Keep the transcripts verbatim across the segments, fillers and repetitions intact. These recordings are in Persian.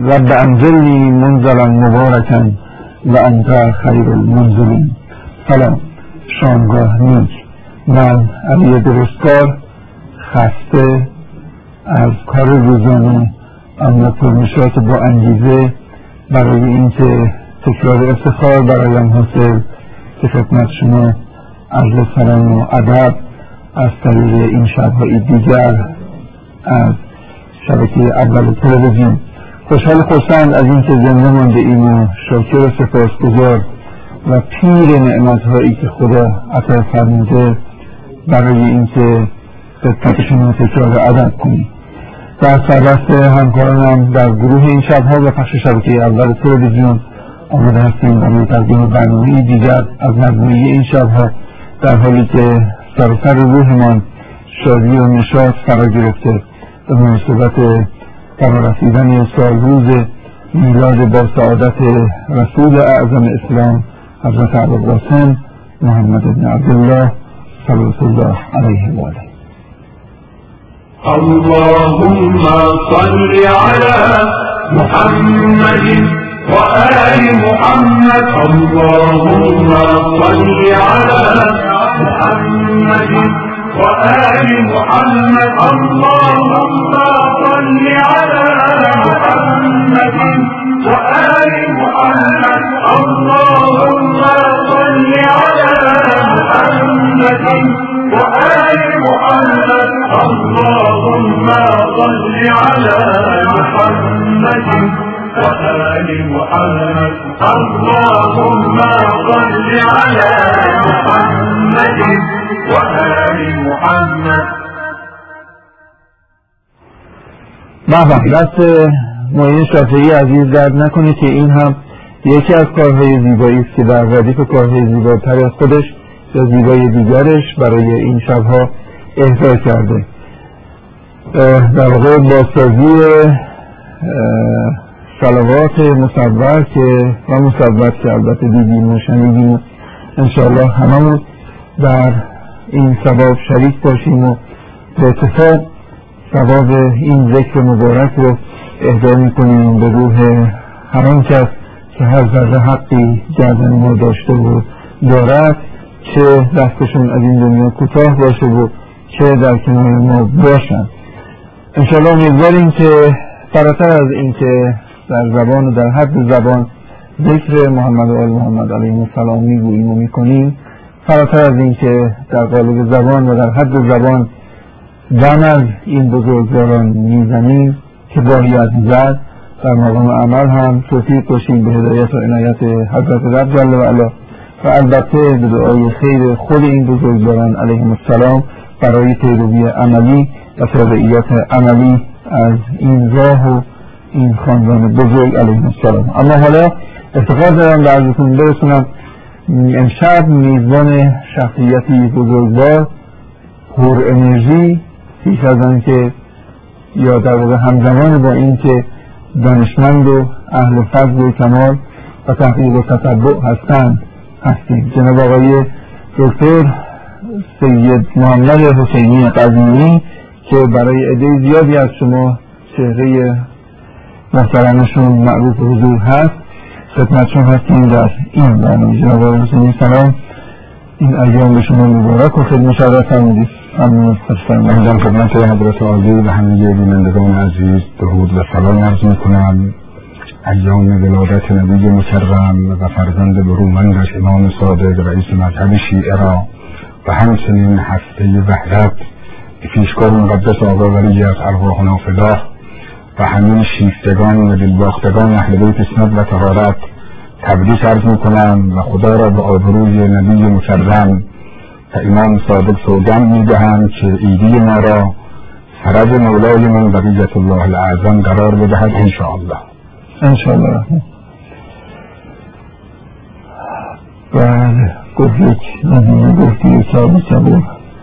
رب انزلنی منزلا مبارکا و انت خیر المنزلین. سلام، شامگاه نیک. من علی درستکار، خسته از کار روزانه اما پرنشاط با انگیزه برای اینکه تکرار افتخار برایم حاصل که خدمت شما عرض سلام و ادب از طریق این شب‌های دیگر از شبکه اول تلویزیون. خوشحال خرسند از اینکه زنده مانده ایم و شاکر و سپاسگزار و پیر نعمت‌هایی که خدا عطا فرموده برای اینکه خدمت شما تکرار ادب کنیم. در سربست همکارانم در گروه این شب‌ها و پخش شبکه اول تلویزیون آماده هستیم برای تقدیم برنامه دیگر از مجموعه این شب‌ها، در حالی که سراسر روحمان شادی و نشاط فرا گرفته به مناسبت فرارسیدن سالروز میلاد با سعادت رسول اعظم اسلام حضرت ابوالقاسم محمد بن عبدالله صلوات الله علیه و آله. اللهم صل على محمد وآل محمد. اللهم صل على محمد وآل محمد. اللهم صل على محمد وآل محمد. اللهم صل على محمد وآل محمد. اللهم صل على محمد وآل محمد. اللهم صل على محمد وآل محمد. بله، دست معین شافعی عزیز درد نکنه که این هم یکی از کارهای زیبایی است که در ردیف کارهای زیباتر از خودش یا زیبایی دیگرش برای این شبها اهدا کرده. در واقع بازسازی صلوات مصور که و مصور که البته دیدیم و شنیدیم و انشاءالله هممون در این ثواب شریک باشیم و به اتفاق ثواب این ذکر مبارک رو اهدا میکنیم به روح هر آن کس که هر ذره حقی گردن ما داشته و دارد، چه دستشون از این دنیا کوتاه باشه و چه در کنار ما باشن. انشاءالله امیدواریم که فراتر از این که در زبان و در حد زبان ذکر محمد و آل محمد علیهم السلام میگوییم و میکنیم، فراتر از این که در قالب زبان و در حد زبان دم از این بزرگواران میزنیم که باقی از زد، در مقام عمل هم توفیق باشیم به هدایت و عنایت حضرت رب جل و علا و البته به دعای خیر خود این بزرگواران علیهم السلام برای پیروی عملی و تابعیت عملی از این راه و این خاندان بزرگ علیهم السلام. اما حالا افتخار دارم به عرضتون برسونم امشب میزبان شخصیتی بزرگوار پر انرژی، پیش از آن که یا در واقع همزمان با این که دانشمند و اهل فضل و کمال و تحقیق و تتبع هستند هستیم. جناب آقای دکتر سید محمد حسینی قزوینی که برای عده زیادی از شما چهره محترمشون معروف حضور هست، خدمتشون هستیم در این برنامه. جناب آقای حسینی سلام، این ایام به شما مبارک و خیلی مشرف فرمودید. ممنون از خدمت حضرت عالی و همه بینندگان عزیز درود و سلام عرض می‌کنم. ایام ولادت نبی مکرم و فرزند برومندش امام صادق رئیس مذهب شیعه را و همچنین هفته وحدت به پیشگاه مقدس آقا ولی از ارواحنا فداه و همین شیفتگان و دلباختگان اهل بیت اسمت و طهارت تبریک عرض می‌کنم و خدا را به آبروی نبی مکرم و امام صادق سوگند می‌دهم که عیدی ما را فرج مولای من بقیت الله الاعظم قرار بدهد انشاءالله. انشاءالله رحمه. بله، گفت یک نبی گفتی یک کابی کبور.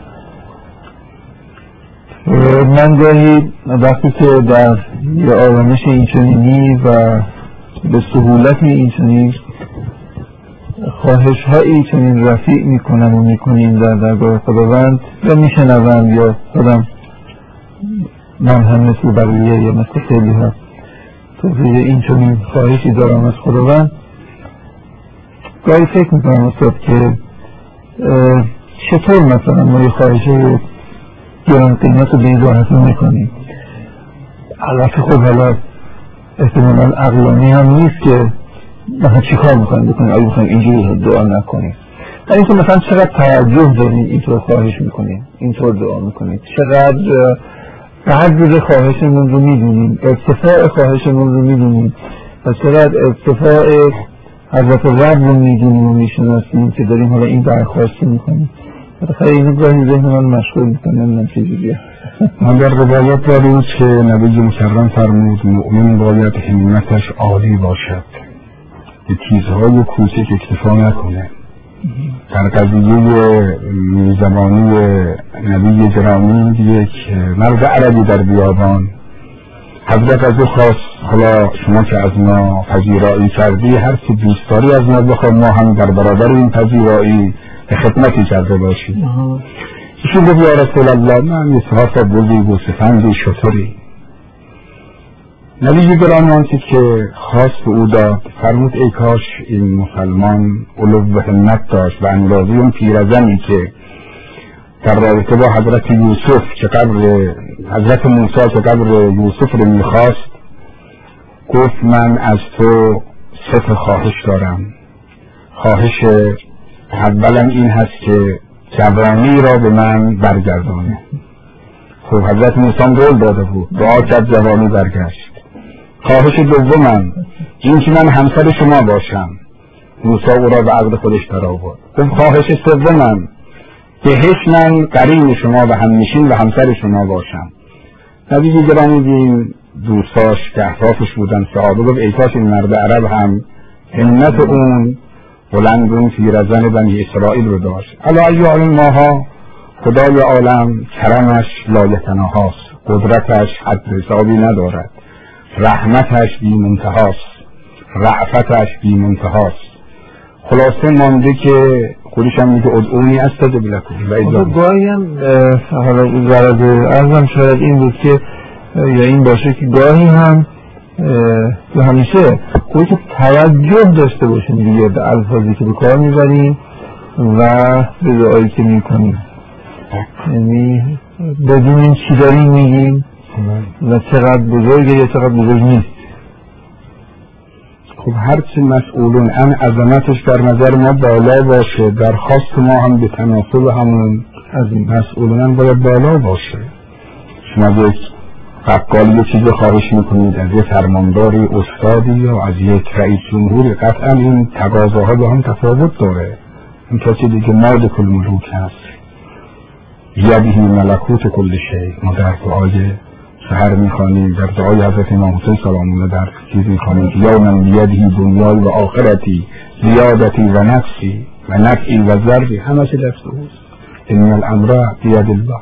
من گاهی وقتی که در یه آرامش اینچنینی و به سهولت اینچنین خواهش هایی چنین رفیع میکنم و میکنیم در درگاه خداوند یا میشنوم یا خودم من هم مثل بقیه یا مثل خیلی ها توضیح این چنین خواهشی دارم از خداوند. گاهی فکر میکنم استاد که چطور مثلا ما یه خواهش گران قیمت رو به این راحتی میکنیم. البته خب حالا احتمالا عقلانی هم نیست که مثلا چی کار میکنیم بکنیم، اگه بخوایم اینجوری دعا نکنیم. در این که مثلا چقدر توجه داریم اینطور خواهش میکنیم، اینطور دعا میکنیم، چقدر قدر خواهشمون رو میدونیم، ارتفاع خواهشمون رو میدونیم و چقدر ارتفاع حضرت رب رو میدونیم و میشناسیم که داریم حالا این درخواست میکنیم. خیلی اینو گاهی ذهن من مشغول میکنه. من چیزیه ما در روایت داریم که نبی مکرم فرمود مؤمن باید همتش عالی باشد، به چیزهای کوچک اکتفا نکنه. در قضیه زمانی نبی گرامی یک مرد عربی در بیابان حضرت از او خواست حالا شما که از ما پذیرایی کردی هر چی دوست داری از ما بخواه، ما هم در برابر این پذیرایی به خدمتی کرده باشیم. ایشون گفت یا رسول الله من اصحاف بزرگ و سفندی شطوری. نبی گرامی آنچه که خواست به او داد فرمود ای کاش این مسلمان علو و همت داشت و اندازه اون پیرزنی که در رابطه با حضرت یوسف که قبر حضرت موسی که قبر یوسف رو میخواست گفت من از تو سه تا خواهش دارم. خواهش اولم این هست که جوانی را به من برگردانه. خب حضرت موسی قول داده بود، دعا کرد جوانی برگشت. خواهش دومم این که من همسر شما باشم. موسی او را به عقد خودش در آورد. خب خواهش سومم بهش من قرین شما و همنشین و همسر شما باشم. نبی گرامی دین دوستاش که احرافش بودن صحابه گفت ای کاش این مرد عرب هم همت اون بلند اون پیرزن بنی اسرائیل رو داشت. علی ایال ماها خدای عالم کرمش لایتناهاست، قدرتش حد حسابی ندارد، رحمتش بی منتهاست، رأفتش بی منتهاست. خلاصه مانده که خودش هم میگه ادعونی استجب لکم و اجابه. گاهی هم حالا غرض عرضم شاید این بود که یا این باشه که گاهی هم یا همیشه خودی که توجه داشته باشیم دیگه به الفاظی که به کار میبریم و به دعایی که میکنیم، یعنی بدونیم چی داریم میگیم و چقدر بزرگه یا چقدر بزرگ نیست. خب هرچی مسئولون ان عظمتش در نظر ما بالا باشه، درخواست ما هم به تناسب همون از این مسئولون باید بالا باشه. شما یک بقالی یه چیزی خواهش میکنید از یک فرمانداری استادی یا از یک رئیس جمهوری، قطعا این تقاضاها با هم تفاوت داره. این کسی دیگه مالک الملوک هست، یدیه ملکوت کل شیء. ما در دعای سحر میخوانیم، در دعای حضرت امام حسین سلام الله در چیز میخوانیم که یا من بیدهی دنیای و آخرتی زیادتی و نفسی و نفعی و ضربی همه چه دست اوست، ان الامر بید الله.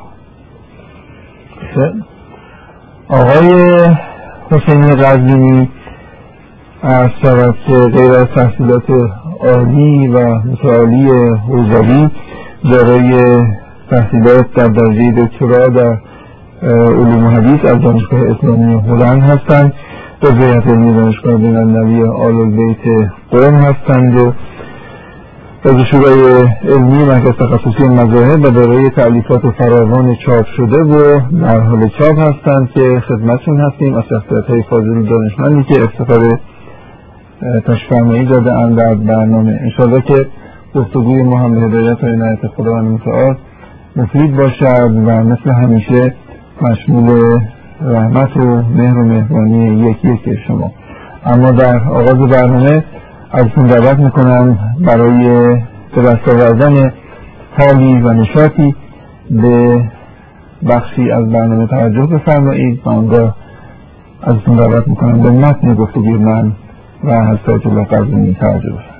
آقای حسین قزوینی از شود که غیر از تحصیلات عالی و متعالی حوزوی دارای تحصیلات در درجه دکترا در علوم حدیث از دانشگاه اسلامی هلند هستند، رضایت علمی دانشگاه بین‌المللی آل البیت قم هستند و از شورای علمی مرکز تخصصی مذاهب و دارای تألیفات فراوان چاپ شده و در حال چاپ هستند که خدمتشون هستیم از شخصیت‌های فاضل دانشمندی که افتخار تشفرمایی داده اند در برنامه. انشاءالله که گفتگوی ما هم به هدایت و عنایت خداوند متعال مفید باشد و مثل همیشه مشمول رحمت و مهر و مهربانی یکی یکی شما. اما در آغاز برنامه ازتون دعوت میکنم برای به دست آوردن حالی و نشاطی به بخشی از برنامه توجه بفرمایید و آنگاه ازتون دعوت میکنم به متن گفتگوی من و حضرت الله قزوینی توجه بفرمایید.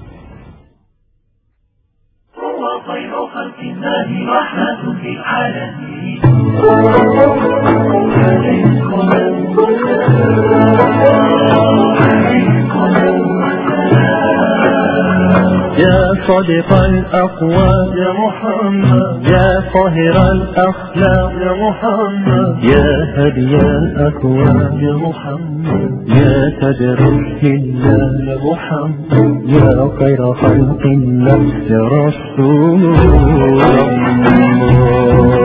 الله رحمة في العالمين يا صادق الأقوال يا محمد، يا طاهر الأخلاق يا محمد، يا هدي الأكوان يا محمد، يا تاج الله يا محمد، يا خير خلق الله يا رسول الله.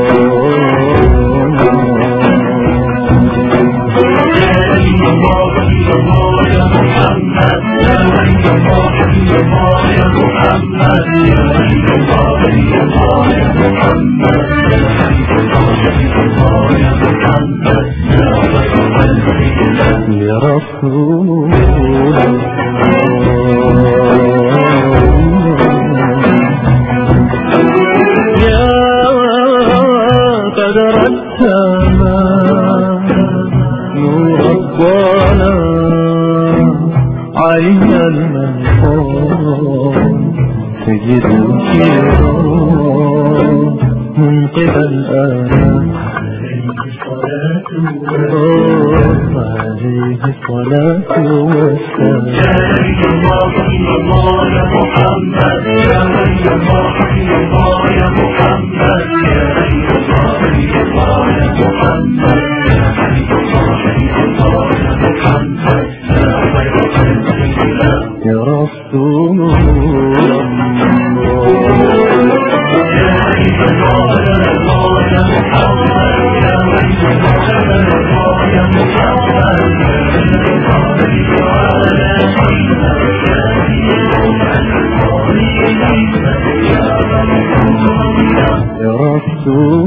يا رسول الله يا قدر السماء نور الظلام عين المنقار سيد الكرام منقذ الآلام عليه الصلاة والسلام. يا نبي الله صلى الله يا محمد، يا نبي الله صلى الله يا محمد، يا نبي الله صلى الله يا محمد، يا نبي الله صلى الله يا محمد، يا خير خلق الله يا رسول الله. يا نبي الله يا محمد، يا نبي الله يا محمد، يا رسول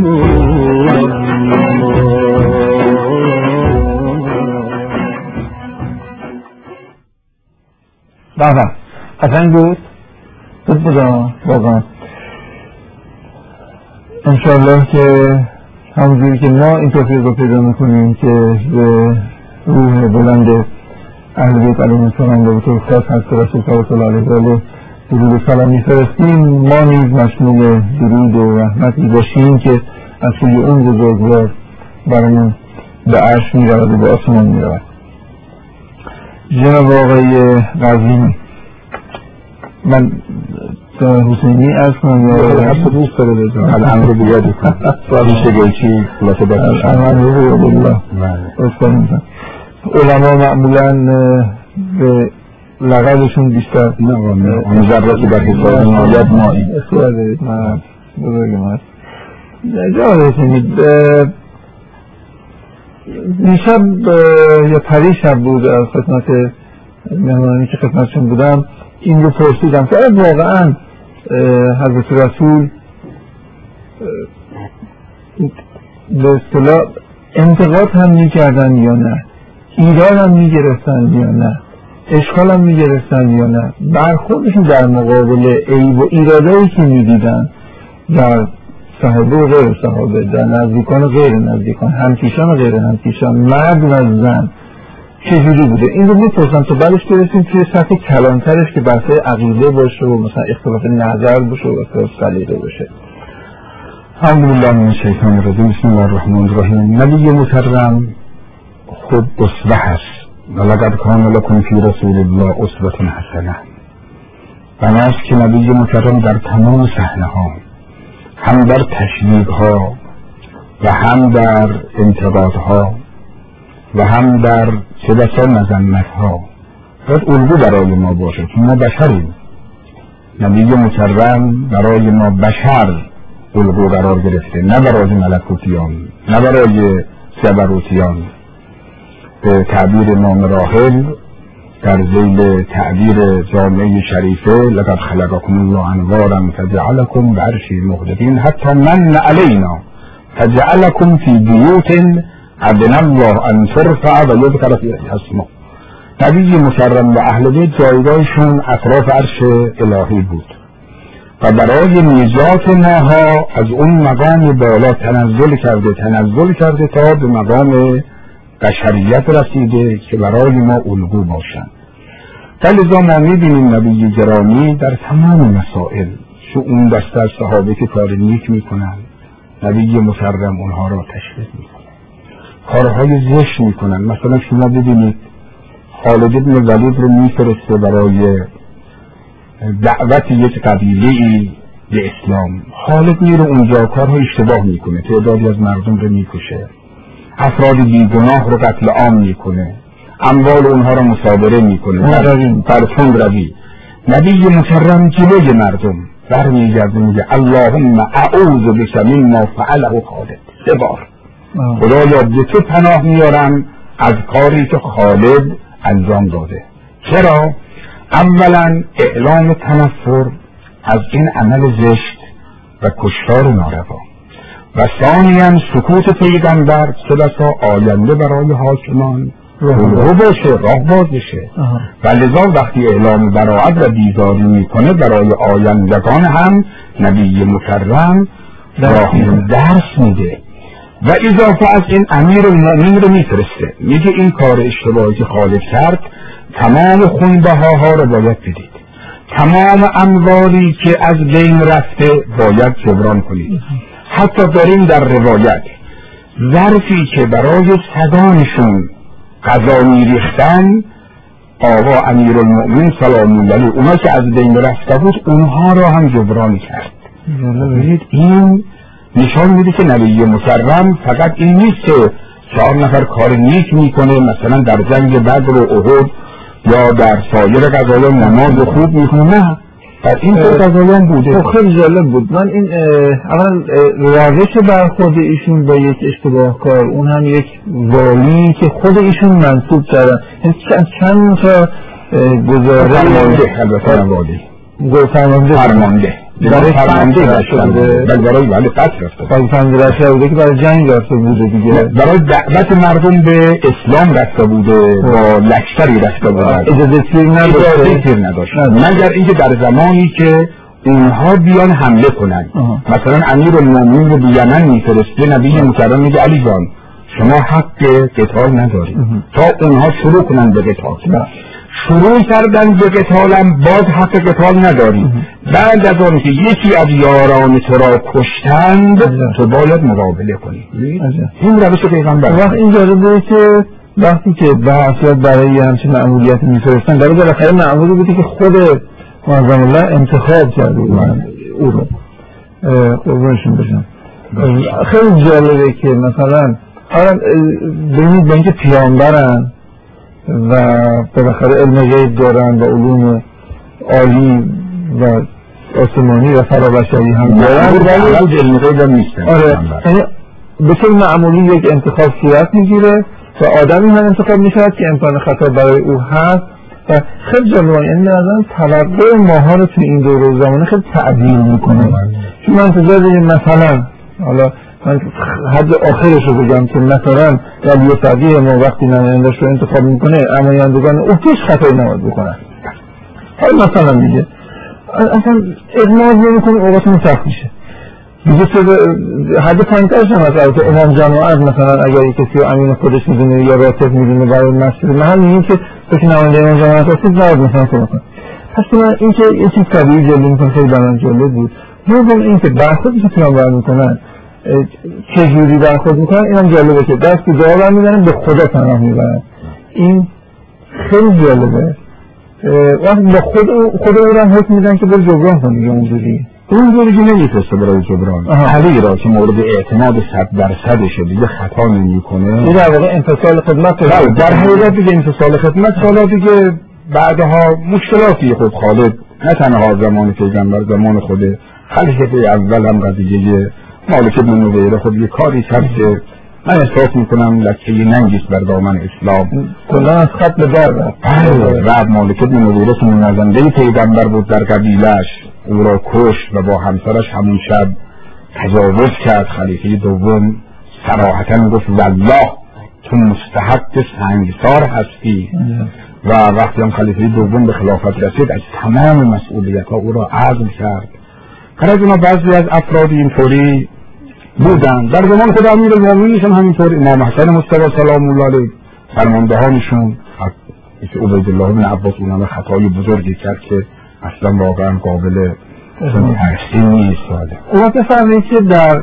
الله. بابا قشنگ بود بود بودم واقعا. انشاءالله که همونجوری که ما این توفیق رو پیدا میکنیم که به روح بلند اهل بیت علیهم السلام و به طور خاص حضرت رسول صلی الله علیه و آله درود و سلام میفرستیم، ما نیز مشمول درود و رحمتی باشیم که از سوی اون بزرگوار برامون به عرش میرود و به آسمان میرود. جناب آقای قزوینی، من حسینی از کنم یا حرف دوست داره بزن الامر بیاد کن سوال شگیچی خلاصه بکنم الامر بیاد الله اصلا علما معمولا به لقبشون بیشتر مجرد بر حساب نایت مایی اختیار دارید. من بزرگ ما جواب حسینی دیشب یا پریشب بود از خدمت مهمانی که خدمتشون بودم این رو پرسیدم که واقعا حضرت رسول به اصطلاح انتقاد هم میکردن یا نه، ایراد هم میگرفتن یا نه، اشکال هم میگرفتن یا نه، برخوردشون در مقابل عیب و ایرادایی که میدیدن در صحابه و غیر صحابه، در نزدیکان و غیر نزدیکان، همکیشان و غیر همکیشان، مرد و زن چجوری بوده، این رو میپرسن تا بعدش برسیم توی سطح کلانترش که بحث عقیده باشه و مثلا اختلاف نظر باشه و اختلاف سلیقه باشه. الحمدلله من الشیطان الرجیم. بسم الله الرحمن الرحیم. نبی مکرم خود اسوه هست و لقد کان لکم فی رسول الله اسوة حسنه. بناست که نبی مکرم در تمام صحنه ها، هم در تشویق ها و هم در انتقاد ها و هم در چه بسا مذمت ها باید الگو برای ما باشه که ما بشریم. نبی مکرم برای ما بشر الگو قرار گرفته، نه برای ملکوتیان، نه برای جبروتیان. به تعبیر امام راحل در ذیل تعبیر جامعه شریفه لقد خلقکم الله انوارا فجعلکم بعرشی مقتدین حتی من علینا فجعلکم فی بیوت اذن الله ان ترفع و یذکر فیها اسمه. نبی مکرم و اهل بیت جایگاهشون اطراف عرش الهی بود و برای نجات ماها از اون مقام بالا تنزل کرده تنزل کرده تا به مقام بشریت رسیده که برای ما الگو باشند. لذا ما میبینیم نبی گرامی در تمام مسائل چو اون دسته از صحابه که کار نیک میکنن، نبی مکرم اونها را تشویق میکنن، کارهای زشت میکنن. مثلا شما ببینید خالد بن ولید رو میفرسته برای دعوت یک قبیله‌ای به اسلام. خالد میره اونجا کارها اشتباه میکنه، تعدادی از مردم رو میکشه، افراد بیگناه رو قتل عام میکنه، اموال اونها رو مصادره میکنه بر تند روی. نبی مکرم جلوی مردم برمیگرده میگه اللهم اعوذ بک مما فعله خالد. سه بار خدایا به تو پناه میارم از کاری که خالد انجام داده. چرا؟ اولا اعلام تنفر از این عمل زشت و کشتار ناروا، و ثانیاً سکوت پیغمبر چه بسا آینده برای حاکمان رو باشه، راه باز بشه، و لذا وقتی اعلام براعت و بیزاری میکنه برای آیندگان هم نبی مکرم راه درس میده. و اضافه از این امیر المؤمنین رو میفرسته، میگه این کار اشتباهی که خالد کرد تمام خونبهاها رو باید بدید، تمام اموالی که از بین رفته باید جبران کنید. حتی داریم در روایت ظرفی که برای سگانشون غذا میریختن آقا امیر المؤمنین سلام الله علیه اونا که از بین رفته بود اونها را هم جبران کرد. این نشان میده که نبی مکرم فقط این نیست که چهار نفر کار نیک میکنه، مثلا در جنگ بدر و احد یا در سایر قضایا نماز خوب میکنه، نه، در این طور قضایا بوده. خیلی جالب بود. من این اول روش برخورد ایشون با یک اشتباه کار، اون هم یک والی که خود ایشون منصوب کردن، چند تا گزاره فرمانده، البته والی فرمانده فرمانده برای فرمانده داشتن بل برای ولی قتل رفته برای فرمانده رفته بوده که برای جنگ رفته بوده دیگه، برای دعوت مردم به اسلام رفته بوده، با لشکری رفته بوده، اجازه تیر نداشته تیر نداشت مگر اینکه در زمانی که اونها بیان حمله کنن. مثلا امیر المؤمنین رو به یمن میفرسته، نبی مکرم میگه علی جان شما حق قتال نداری تا اونها شروع کنن به قتال. شروع کردن به قتالم باز حق قتال نداری، بعد از آن که یکی از یاران تو را کشتند تو باید مقابله کنی. این روش پیغمبر. وقت این جالبه که وقتی که به برای همچین معمولیت میفرستن برای بالاخره معمولی بوده که خود معظم الله انتخاب کرده او رو قربانشون بشن. خیلی جالبه که مثلا ببینید به اینکه پیامبرن و بالاخره علم غیب دارن و علوم عالی و آسمانی و فرابشری هم دارن، ولی علم غیب هم نیستن. آره، به طور معمولی یک انتخاب صورت میگیره و آدمی هم انتخاب میشود که امکان خطا برای او هست و خیلی جالبه. یعنی مثلا توقع ماها رو توی این دور زمانه خیلی تعدیل میکنه. چون من انتظار داریم مثلا حالا من حد آخرش رو بگم که مثلا ولی فقیه ما وقتی نمایندش رو انتخاب میکنه نمایندگان او پیش خطایی نماید بکنن. حالا مثلا میگه اصلا اغماز نمیکنه اوقاتون سخت میشه میگه حد پنجترش هم از البته امام جماعت مثلا اگر کسی رو امین خودش میدونه یا راتب میدونه برای مسجد محل میگیم که کسی نماینده امام جماعت هستید باید مثلا کنه. پس من این که این چیز طبیعی جلوه میکنه خیلی برام جالب بود. دوم این که برخوردی که پیامبر میکنن چجوری برخورد میکنن اینم جالبه که دست به دعا برمیدارن به خدا پناه میبرن. این خیلی جالبه. وقتی به خود خود او هم حکم میدن که برو جبران کنی یا اونجوری اونجوری که نمیفرسته برای جبران. علی را که مورد اعتماد صد درصدشه دیگه خطا نمیکنه، این در واقع انفصال خدمت در حقیقت دیگه انفصال خدمت. حالا دیگه بعدها مشکلاتی خود خالد نه تنها زمان پیغمبر زمان خود خلیفه اول هم قضیه مالک بن نویره خود یه کاری کرد که من احساس میکنم لکه یه ننگیست بر دامن اسلام کلا از خط به در رفت. رب مالک بن نویره که نمازنده پیغمبر بود در قبیلش او را کشت و با همسرش همون شب تجاوز کرد. خلیفه دوم صراحتا گفت والله تو مستحق سنگسار هستی و وقتی هم خلیفه دوم به خلافت رسید از تمام مسئولیت ها او را عزل کرد. قرار اینا بعضی از افراد اینطوری بودن در زمان خود امیرالمومنین هم همینطور. امام حسن مصطفی سلام الله علیه فرماندهانشون که عبیدالله بن عباس اونم خطای بزرگی کرد که اصلا واقعا قابل تحسین نیست. اون وقت فهمید که در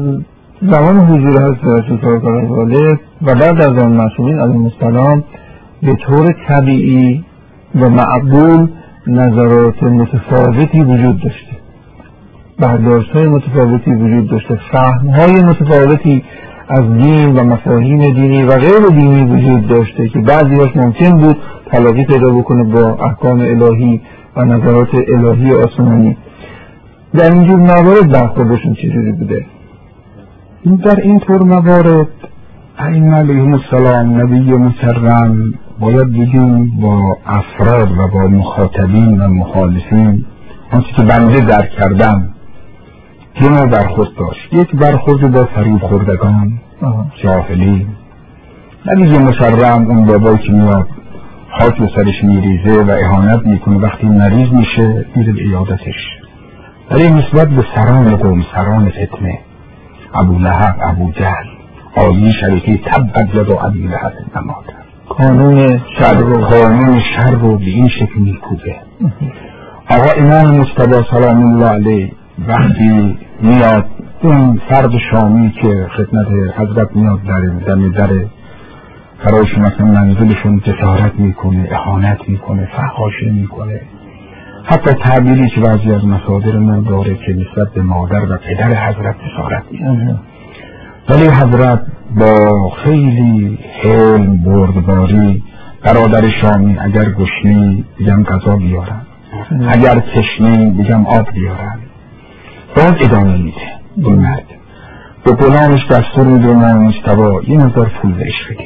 زمان حضور حضرت والد و بعد از آن معصومین علیهم السلام به طور طبیعی و معقول نظرات متفاوتی وجود داشته، برداشت‌های متفاوتی وجود داشته، فهم‌های متفاوتی از دین و مفاهیم دینی و غیر دینی وجود داشته که بعضی‌هاش ممکن بود تلاقی پیدا بکنه با احکام الهی و نظرات الهی آسمانی. در اینجور موارد برخوردشون چجوری بوده؟ در این طور موارد ائمه علیهم السلام، نبی مکرم، باید بگیم با افراد و با مخاطبین و مخالفین آنچه که بنده درک کردم دو نوع برخورد داشت. یک برخورد با فریب خوردگان، جاهلین. نبی مکرم اون بابایی که میاد خاک به سرش میریزه و اهانت میکنه، وقتی مریض میشه میره به عیادتش. ولی نسبت به سران قوم، سران فتنه، ابو لهب، ابو جهل، آیه شریفه تبت یدا ابی لهب نماد، قانون شر رو قانون شر رو به این شکل میکوبه. آقا امام مجتبی سلام الله علیه وقتی میاد اون فرد شامی که خدمت حضرت میاد در دم در فرایشون مثلا منزلشون جسارت میکنه، اهانت میکنه، فحاشی میکنه، حتی تعبیری که بعضی از مصادر من داره که نسبت به مادر و پدر حضرت جسارت میکنه. ولی حضرت با خیلی حلم بردباری برادر شامی اگر گشنی بگم غذا بیارن، اگر تشنی بگم آب بیارن، باز ادامه میده. این مرد به غلامش دستور میده امام مجتبی یه نظر پول بهش بده.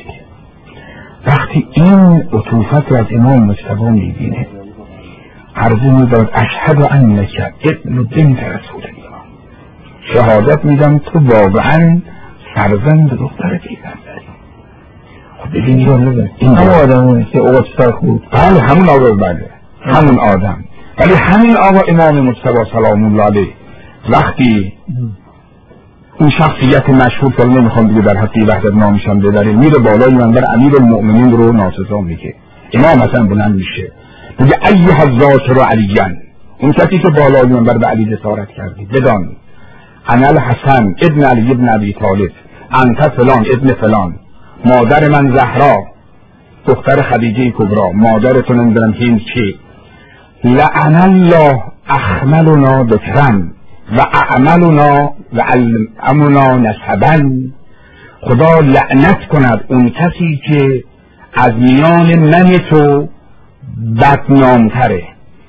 وقتی این عطوفت رو از امام مجتبی میبینه عرضه میداد اشهد انک ابن بنت رسول الله، شهادت میدم تو واقعا فرزند دختر پیغمبری. خب ببین جالبه، این همون آدمونه که اوقات سر خود، بله همون آقا، بله همون آدم. ولی همین آقا امام مجتبی سلام الله علیه وقتی این شخصیت مشهور که نمیخوام دیگه در حدی وحدت نامشم ببریم، میره بالای منبر امیرالمؤمنین رو ناسزا میگه. امام مثلا بلند میشه میگه ایها الذاکر علیاً، اون کسی که بالای منبر به علی جسارت کردی، بدان انا الحسن ابن علی ابن ابی طالب، انت فلان ابن فلان، مادر من زهرا دختر خدیجه کبرا، مادرتو نمیدونم هند چی، لعن الله اخملنا ذکرن و اعملنا و علمنا نسبا، خدا لعنت کند اون کسی که از میان من تو بدنامتره،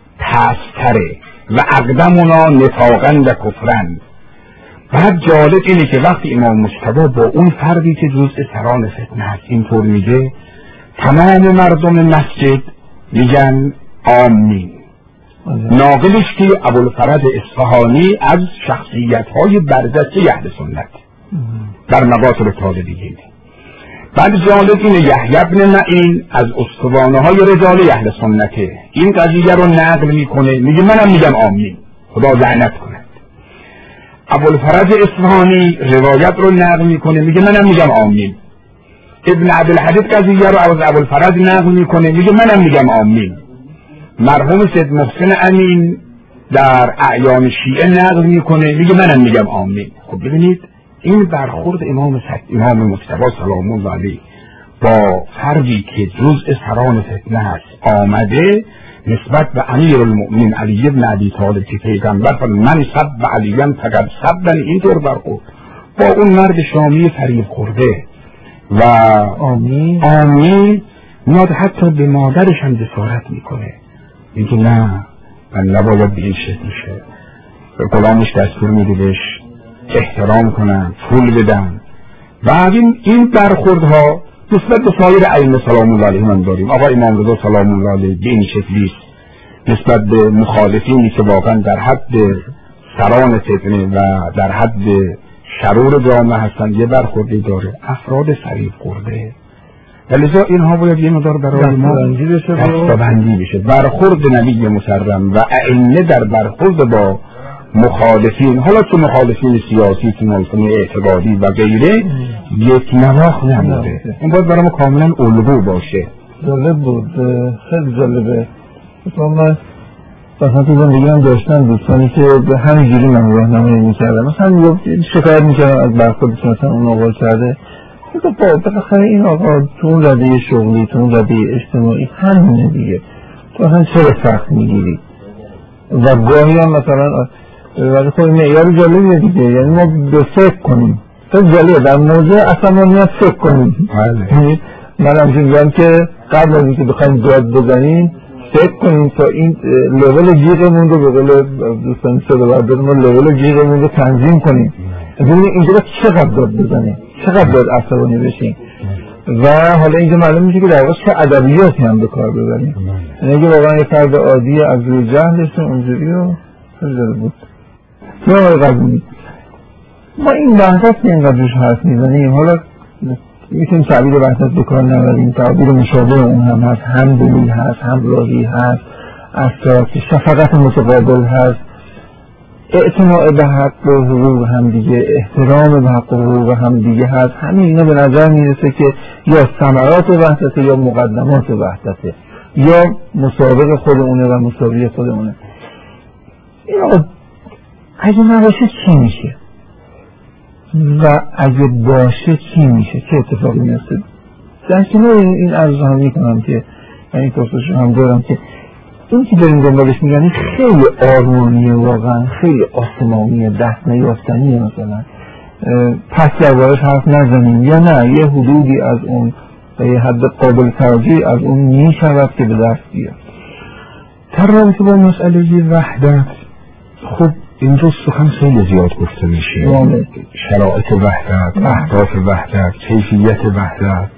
پستره و اقدمنا نفاقا و کفرن. بعد جالب اینه که وقتی امام مجتبی با اون فردی که جزء سران فتنه هست اینطور میگه، تمام مردم مسجد میگن آمین. ناقلش که ابوالفرج اصفهانی از شخصیت‌های برجسته اهل سنت در مقاطع طالبیه. بعد جالب اینه یحیی بن معین از استوانه‌های رجال اهل سنته این قضیه رو نقل میکنه، میگه منم میگم آمین، خدا لعنت کنه. ابوالفرج اصفهانی روایت رو نقل میکنه، میگه منم میگم آمین. ابن عبدالحدید قضیه رو از ابوالفرج نقل میکنه، میگه منم میگم آمین. مرحوم سید محسن امین در اعیان شیعه نقل میکنه، میگه منم میگم آمین. خب ببینید این برخورد امام سید امام مجتبی سلام الله علیه با فردی که جزء سران فتنه است آمده نسبت به امیرالمؤمنین علی ابن ابی طالب که پیغمبر فرمود من سب علیان فقط سبن، اینطور برخورد با اون مرد شامی فریب خورده و آمین آمین میاد حتی به مادرش هم جسارت میکنه، میگه نه من نباید به این شکل میشه. به غلامش دستور میده بهش احترام کنن، پول بدن. بعد این این برخوردها نسبت به سایر ائمه سلام الله علیهم هم داریم. آقا امام رضا سلام الله علیه به این شکلیست نسبت به مخالفینی که واقعا در حد سران فتنه و در حد شرور جامعه هستند یه برخوردی داره، افراد فریب خورده. ولذا اینها باید یه مقدار برای ما دستبندی بشه. برخورد نبی مکرم و ائمه در برخورد با مخالفین، حالا تو مخالفین سیاسی، تو مخالفین اعتقادی و غیره، یک نواخت نموده. این باید برای ما کاملا الگو باشه. جالب بود، خیلی جالبه. مثلا مثلا تو زندگی هم داشتن دوستانی که به همین جوری من راهنمایی میکردن، مثلا شکایت میکردن از برخوردی که مثلا اون آقا کرده، خب بالاخره این آقا تو اون رده شغلی، تو اون رده اجتماعی همینه دیگه، مثلا چرا سخت میگیری و گاهی هم مثلا ولی خب معیار جالبیه دیگه، یعنی ما به فکر کنیم. خیلی جالبه در موضوع اصلا ما میاد فکر کنیم. بله. من همچون میگم که قبل از اینکه بخوایم داد بزنیم فکر کنیم تا این لول جیغمون رو به قول دوستان صدا برداریم ما لول جیغمون رو تنظیم کنیم، ببینیم اینجا چقدر داد بزنیم، چقدر داد عصبانی بشیم و حالا اینجا معلوم میشه که در واقع چه ادبیاتی هم به کار ببریم. یعنی اگه واقعا یه فرد عادی از روی جهلش اونجوری رو خیلی بود. ما قبولی ما این بحثات که اینقدر روش حرف میزنیم، حالا میتونیم تعبیر بحثات بکار نبریم، تعبیر مشابه اون هم هست، هم دلیل هست، هم راهی هست، اساس شفقت متقابل هست، اعتماع به حق و حقوق هم دیگه، احترام به حق و حقوق هم دیگه هست. همین اینا به نظر میرسه که یا ثمرات وحدته یا مقدمات وحدته یا مسابق خودمونه و مساوی خودمونه. این آقا اگه نباشه چی میشه و اگه باشه چی میشه، چه اتفاقی میفته؟ در کنار این عرض هم میکنم که این پرسش هم دارم که این که داریم دنبالش میگن خیلی آرمانیه، واقعا خیلی آسمانیه، دست نیافتنیه. مثلا پس دربارش حرف نزنیم یا نه یه حدودی از اون و یه حد قابل توجهی از اون میشود که به دست بیاد. در رابطه با مسئله وحدت خب اینجا سخن خیلی زیاد گفته میشه، شرایط وحدت، اهداف وحدت، کیفیت وحدت.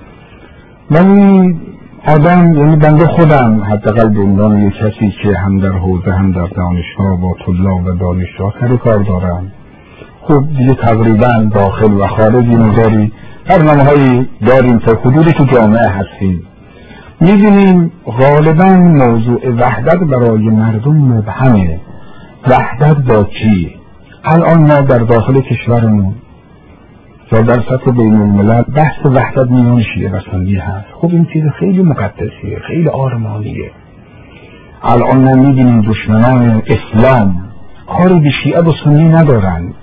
من آدم یعنی بنده خودم حداقل به عنوان یک کسی که هم در حوزه هم در دانشگاه با طلاب و دانشجوها سر کار دارم، خب دیگه تقریبا داخل و خارجی نداری برنامه‌هایی داریم تا حدودی تو جامعه هستیم، می‌بینیم غالبا موضوع وحدت برای مردم مبهمه. وحدت با کی؟ الان ما در داخل کشورمون یا در سطح بین الملل بحث وحدت میان شیعه و سنی هست. خب این چیز خیلی مقدسیه، خیلی آرمانیه. الان ما می‌بینیم دشمنان اسلام کاری به شیعه و سنی ندارن.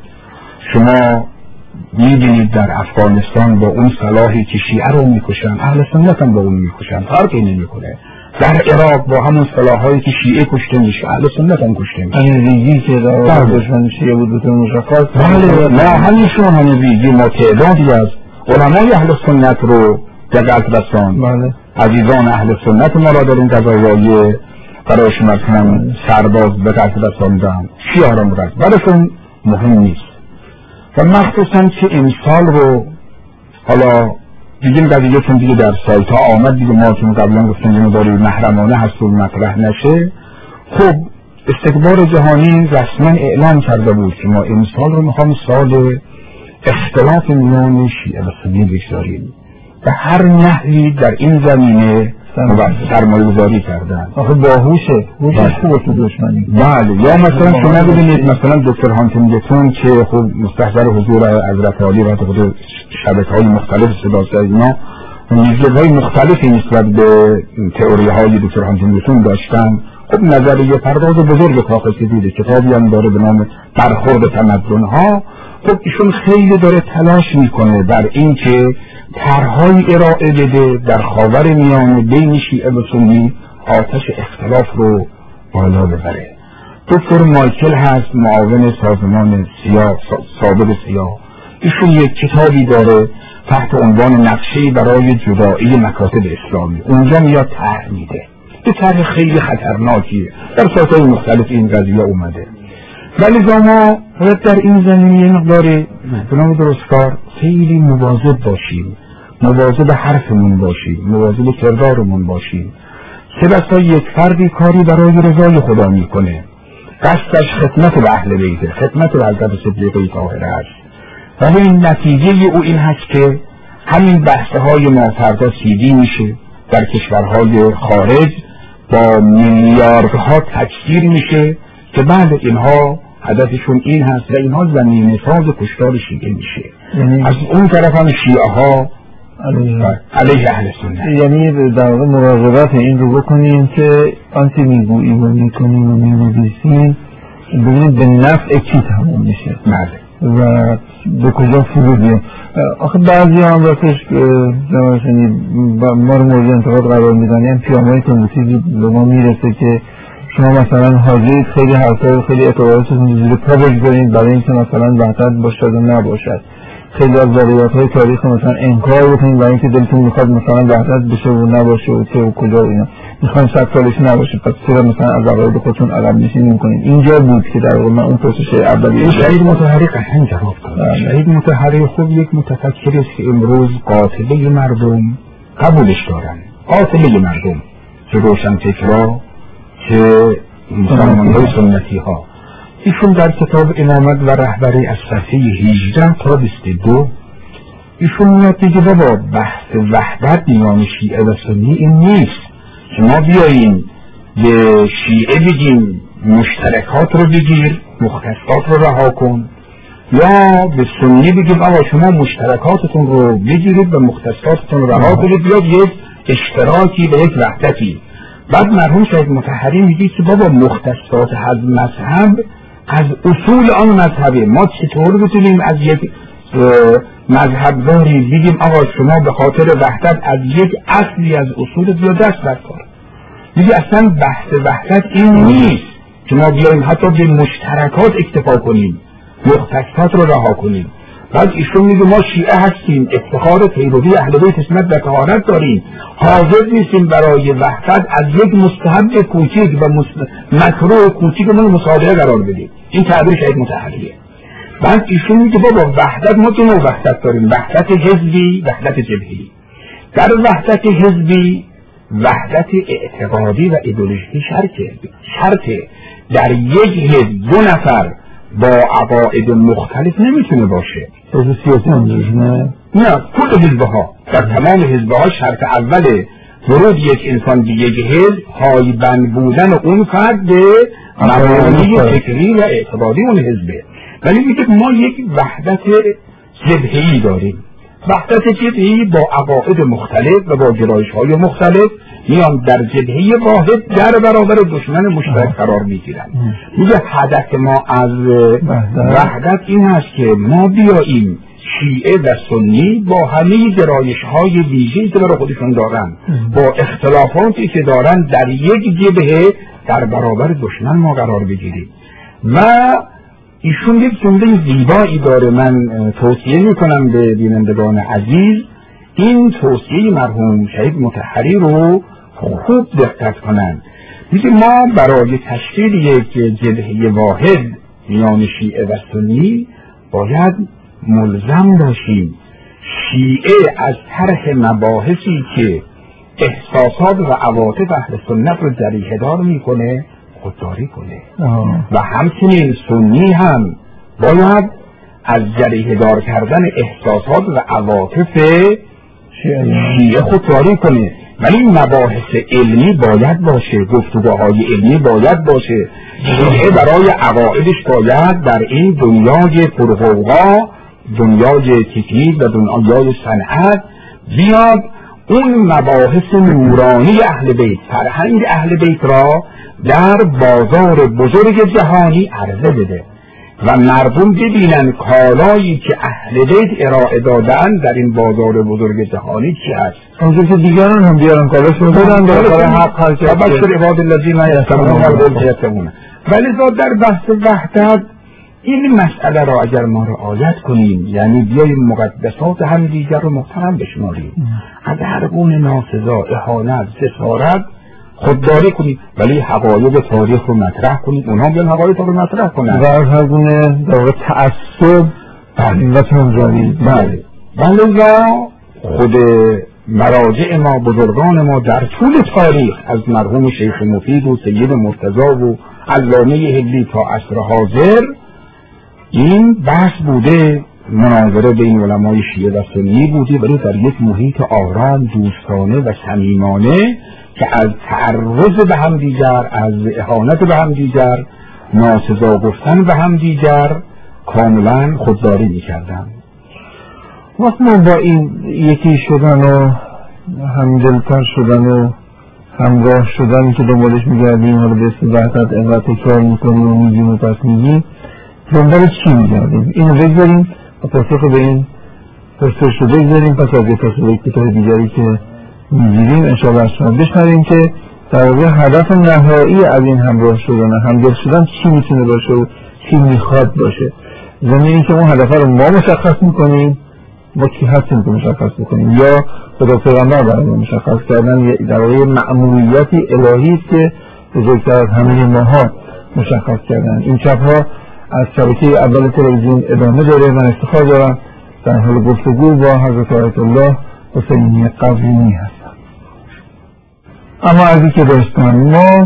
شما می‌بینید در افغانستان با اون سلاحی که شیعه رو میکشن اهل سنت هم با اون میکشن، فرقی نمیکنه. در عراق با همون سلاحایی که شیعه کشته میشه اهل سنت هم کشته میشه. همین ریگی که در دشمن شیعه بود بطور مشخص. بله نه همینشون همین ریگی ما تعدادی از علمای اهل سنت رو دقت رسان. بله. عزیزان اهل سنت ما را در این قضایای برایشون مثلا سرباز به قتل رساندن، شیعه را مرد برایشون مهم نیست. و مخصوصا که امسال رو حالا دیگه قضیه چون دیگه در سایت ها آمد دیگه، ما چون قبلا گفتیم یه مقداری محرمانه هست و مطرح نشه. خب استکبار جهانی رسما اعلام کرده بود که ما امسال رو میخوام سال اختلاف میان شیعه و سنی بگذاریم و هر نحوی در این زمینه سرمایه‌گذاری کردن. آخه باهوشه، هوشش خوبه تو دشمنی. بله. یا مثلا شما ببینید مثلا دکتر هانتینگتون که خب مستحضر حضور حضرت عالی و خود شبکه‌های مختلف صداسازی اینا نظریه‌های مختلفی نسبت به تئوری‌های دکتر هانتینگتون داشتن. خب نظریه پرداز بزرگ کاخ سفید کتابی هم داره به نام برخورد تمدن‌ها. خب ایشون خیلی داره تلاش میکنه در این که طرح‌های ارائه بده در خاور میانه بین شیعه و سنی آتش اختلاف رو بالا ببره. دکتر مایکل هست معاون سازمان سیاه سابق سیاه، ایشون یک کتابی داره تحت عنوان نقشه برای جدایی مکاتب اسلامی. اونجا میاد طرح میده، یه طرح خیلی خطرناکیه، در سطح مختلف این قضیه اومده. ولی ما باید در این زمینه یه مقداری به نام درستکار خیلی مواظب باشیم، مواظب حرفمون باشیم، مواظب کردارمون باشیم. چه بسا یک فردی کاری برای رضای خدا میکنه، قصدش خدمت به اهل بیته، خدمت به حضرت صدیقه طاهره است، ولی نتیجه او این هست که همین بحثهای ما فردا سیدی میشه، در کشورهای خارج با میلیاردها تکثیر میشه که بعد اینها هدفشون این هست و اینها زمینه ساز کشتار شیعه میشه. یعنی از اون طرف هم شیعه ها علیه اهل سنت. یعنی در واقع مراقبت این رو بکنیم که آنچه میگوییم و میکنیم و مینویسیم ببینید به نفع کی تموم میشه. بله. و به کجا فرو بیان. آخه بعضی هم راستش جمعشنی ما رو مورد انتقاد قرار میدن، یعنی پیامهای تندوسیزی به ما میرسه که شما مثلا حاضرید خیلی حرفا و خیلی اعتباراتتون زیر پا بگذارید برای اینکه مثلا وحدت باشد و نباشد، خیلی از واقعیت‌های تاریخ مثلا انکار بکنید برای اینکه دلتون میخواد مثلا وحدت بشه و نباشه و چه و کجا و اینا، میخواین صد سالش نباشه پس چرا مثلا از عقاید خودتون عقب نشینی میکنید. اینجا بود که در واقع من اون پرسش اولیه شهید مطهری قشنگ جواب داد. شهید مطهری خوب یک متفکری است که امروز قاتله مردم قبولش دارن، قاتله مردم که روشنفکرا که مسلمان‌های سنتی ها. ایشون در کتاب امامت و رهبری از صفحه هجده تا بیست و دو ایشون میاد میگه بابا بحث وحدت میان شیعه و سنی این نیست، شما بیاییم به شیعه بگیم مشترکات رو بگیر مختصات رو رها کن، یا به سنی بگیم آقا شما مشترکاتتون رو بگیرید و مختصاتتون رو رها کنید، یا یک اشتراکی به یک وحدتی. بعد مرحوم شهید مطهری میگه که بابا مختصات از مذهب از اصول آن مذهبه، ما چطور بتونیم از یک مذهبداری بگیم آقا شما به خاطر وحدت از یک اصلی از اصول بیا دست برکار. میگه اصلا بحث وحدت این نیست که ما بیاییم حتی به مشترکات اکتفا کنیم مختصات رو رها کنیم. بعد ایشون میگه ما شیعه هستیم، افتخار پیروی اهل بیت اسمت و طهارت داریم، حاضر نیستیم برای وحدت از یک مستحب کوچیک و مکروه کوچیکمون مصادره قرار بدیم. این تعبیر شهید مطهریه. بعد ایشون میگه بابا وحدت ما دو نوع وحدت داریم، وحدت حزبی، وحدت جبهی. در وحدت حزبی وحدت اعتقادی و ایدئولوژی شرطه شرطه در یک حزب دو نفر با عقاید مختلف نمیتونه باشه. حزب سیاسی هم نه؟ نه، کل حزبها در تمام حزبها شرط اول ورود یک انسان به یک حزب پایبند بودن اون فرد به مبانی فکری و اعتقادی اون حزبه. ولی میگه ما یک وحدت جبهه‌ای داریم. وحدت جبهه‌ای با عقاید مختلف و با گرایش‌های مختلف میان در جبهه واحد در برابر دشمن مشترک قرار میگیرن. میگه هدف ما از وحدت این است که ما بیاییم شیعه و سنی با همه گرایش‌های ویژه‌ای که برای خودشون دارن با اختلافاتی که دارن در یک جبهه در برابر دشمن ما قرار بگیریم. و ایشون یک جمله زیبایی داره، من توصیه میکنم به بینندگان عزیز این توصیه مرحوم شهید مطهری رو خوب دقت کنن. میگه ما برای تشکیل یک جبهه واحد میان شیعه و سنی باید ملزم باشیم شیعه از طرح مباحثی که احساسات و عواطف اهل سنت رو جریحه دار میکنه خودداری کنه آه. و همچنین سنی هم باید از جریحه دار کردن احساسات و عواطف شیعه خودداری کنه. ولی مباحث علمی باید باشه، گفتگوهای علمی باید باشه. شیعه برای عقایدش باید در این دنیای پرغوغا، دنیای تکنیک و دنیای صنعت بیاد اون مباحث نورانی اهل بیت، فرهنگ اهل بیت را در بازار بزرگ جهانی عرضه بده و مردم ببینن کالایی که اهل بیت ارائه دادن در این بازار بزرگ جهانی چی هست. اونجور که دیگران هم بیارن کالاشون بدن در حق حل کرد بشر عباد الذین یستمعون. ولی در بحث وحدت این مسئله را اگر ما رعایت کنیم، یعنی بیاییم مقدسات هم دیگر رو محترم بشماریم، از هر گونه ناسزا، اهانت، جسارت خودداری کنید، ولی حقایق تاریخ رو مطرح کنید، اونها بیان حقایق رو مطرح کنند و از هر گونه در تعصب و تنظامی. بله بله. و خود مراجع ما، بزرگان ما در طول تاریخ از مرحوم شیخ مفید و سید مرتضی و علامه حلی تا عصر حاضر این بحث بوده، مناظره بین علمای شیعه و سنی بوده، ولی در یک محیط آرام، دوستانه و صمیمانه که از تعرض به هم دیگر، از اهانت به هم دیگر، ناسزا گفتن به هم دیگر کاملا خودداری می‌کردن. وقت ما با این یکی شدن و همدلتر شدن و همراه شدن که دنبالش می‌گردیم، حالا به اسم وحدت انقدر تکرار می‌کنیم و میگیم و پس میگیم، دنبال چی می‌گردیم؟ اینو بگذاریم و پاسخ به این پرسش رو بگذاریم. پس از پاسخ کوتاه دیگری که می‌گیریم انشاءالله از شما بشنویم که در واقع هدف نهایی از این همراه شدن همدل شدن چی میتونه باشه و چی میخواد باشه. ضمن اینکه اون هدف رو ما مشخص میکنیم، ما کی هستیم که مشخص بکنیم، یا خدا پیغمبر برای ما مشخص کردن در واقع مأموریتی الهی است که بزرگتر از همه ماها مشخص کردن. این شبها از شبکه اول تلویزیون ادامه داره. من افتخار دارم در حال گفتگو با حضرت آیت الله حسینی قزوینی هستم. اما از این که داشتم ما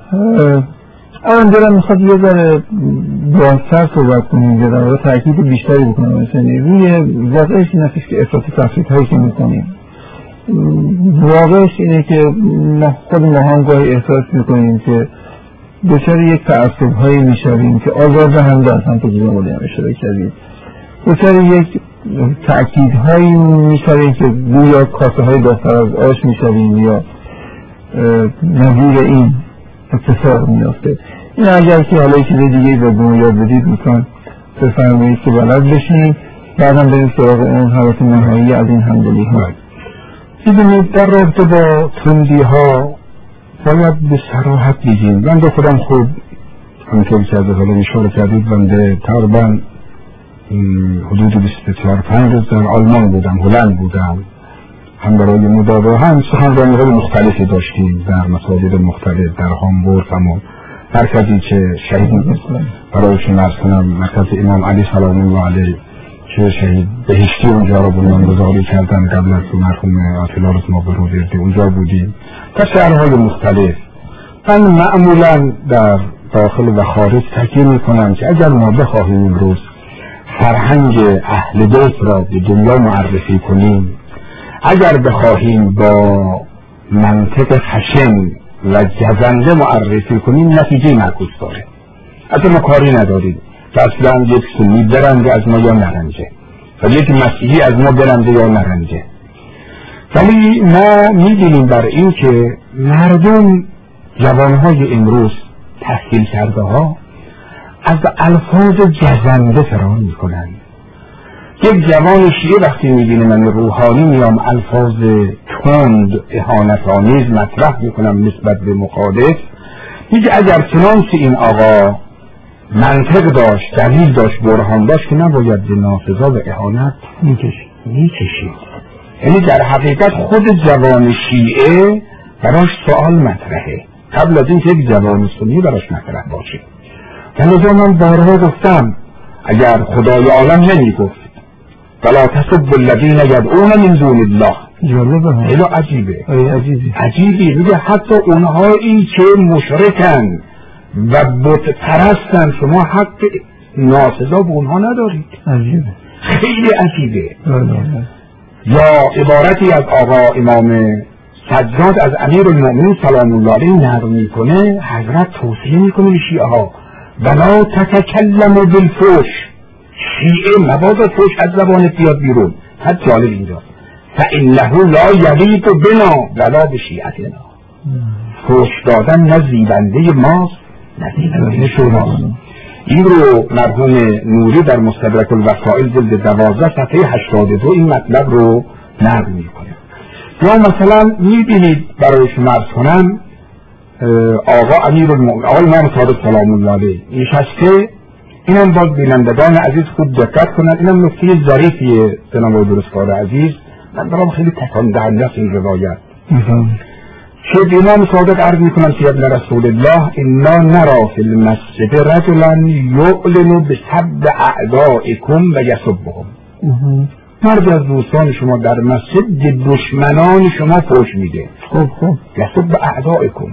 الان دارم میخواد یه ذره بازتر صحبت کنیم، در واقع تأکید بیشتری بکنم مثلا روی واقعش این هستش که افراط تفریط هایی که میکنیم. واقعش اینه که ما خود ما هم گاهی احساس میکنیم که دچار یک تعصب هایی میشویم که آزار دهنده است. هم تو گروه مالی هم اشاره کردید دچار یک تأکید هایی میشویم که گویا کاسه های داختر از آش میشویم یا نظیر این اتفاق میافته. این اگر که حالا چیز دیگه به ما یاد بدید لطفاً بفرمایید که بلد بشیم، بعدم بریم سراغ اون حالت نهایی از این همدلی ها. میدونید در رابطه با تندی ها باید به صراحت بگیم. بنده خودم خوب همونطور که از حالا اشاره کردید بنده تقریبا حدود بیست و چهار پنج روز در آلمان بودم، هلند بودم، هم برای مداوا هم سخنرانی‌های مختلفی داشتیم در مساجد مختلف در هامبورگ، هم مرکزی که شهید برایشون عرض کنم مرکز امام علی سلام الله علیه که شهید بهشتی اونجا رو بنیانگذاری کردن قبل از مرحوم آتیلا رضاوردی، اونجا بودیم در شهرهای مختلف. من معمولا در داخل و خارج تاکید میکنم که اگر ما بخواهیم امروز فرهنگ اهل بیت را به دنیا معرفی کنیم، اگر بخواهیم با منطق خشن و جزنده معرفی کنیم نتیجه معکوس داره. اصلا ما کاری نداریم که اصلا یک سنی برنده از ما یا نرنجه و یک مسیحی از ما برنده یا نرنجه، ولی ما میبینیم بر این که مردم جوانهای امروز تحصیل کرده ها از الفاظ جزنده فرار میکنن. یک جوان شیعه وقتی میبینه من روحانی میام الفاظ تند اهانت‌آمیز مطرح میکنم نسبت به مخالف، میگه اگر چنانچه این آقا منطق داشت، دلیل داشت، برهان داشت که نباید به ناسزا و اهانت میکشید میکشید یعنی در حقیقت خود جوان شیعه براش سوال مطرحه قبل از اینکه یک جوان سنی براش مطرح باشه. لذا من بارها گفتم اگر خدای عالم نمیگفت ولا تسبوا الذین یدعون من دون الله، جالبه، خیلی عجیبه، عجیبه عجیبه میگه حتی اونهایی که مشرکن و بت پرستن شما حق ناسزا به اونها ندارید. عجیبه، خیلی عجیبه. بله. یا عبارتی از آقا امام سجاد از امیر المؤمنین سلام الله علیه نقل میکنه، حضرت توصیه میکنه به شیعه ها ولا تتکلموا بالفحش، شیعه مبادا فحش از زبانت بیاد بیرون. حد جالب اینجا فانه لا یلیق بنا ولا بشیعتنا، فحش دادن نه زیبنده ماست نه زیبنده شماست. این رو مرحوم نوری در مستدرک الوسائل جلد دوازده صفحه هشتاد و دو این مطلب رو نقل میکنه. یا مثلا میبینید برای شما عرض کنم آقا امیر المؤمنین آقا امام صادق سلام الله علیه نشسته، اینم باز بینندگان عزیز خود دقت کنند، اینم نکته ظریفیه جناب درستکار عزیز، من دارم خیلی تکان دهنده است این روایت که امام صادق عرض میکنم که ابن رسول الله انا نرا فی المسجد رجلا یعلن بسب اعدائکم و یسبهم، مرد از دوستان شما در مسجد دشمنان شما فحش میده. خب خب یسب اعدائکم،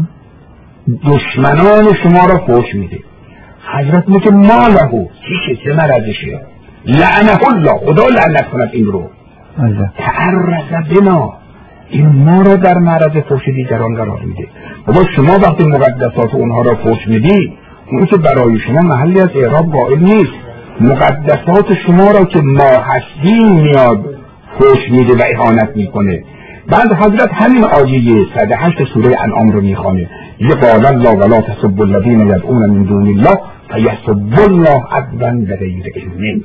دشمنان شما را فحش میده. حضرت میگه ما له چیشه، چه مرضشه، لعنه الله، خدا لعنت کند این رو، تعرض بنا، این ما را در معرض فحش دیگران قرار میده. بابا شما وقتی مقدسات اونها را فحش میدی، اون که برای شما محلی از اعراب قائل نیست، مقدسات شما را که ما هستیم میاد فحش میده و اهانت میکنه. بعد حضرت همین آیه صد و هشت سوره انعام رو میخوانه، یه قال الله ولا تسبوا الذین یدعون من دون الله فیسبوا الله عدوا بغیر علم.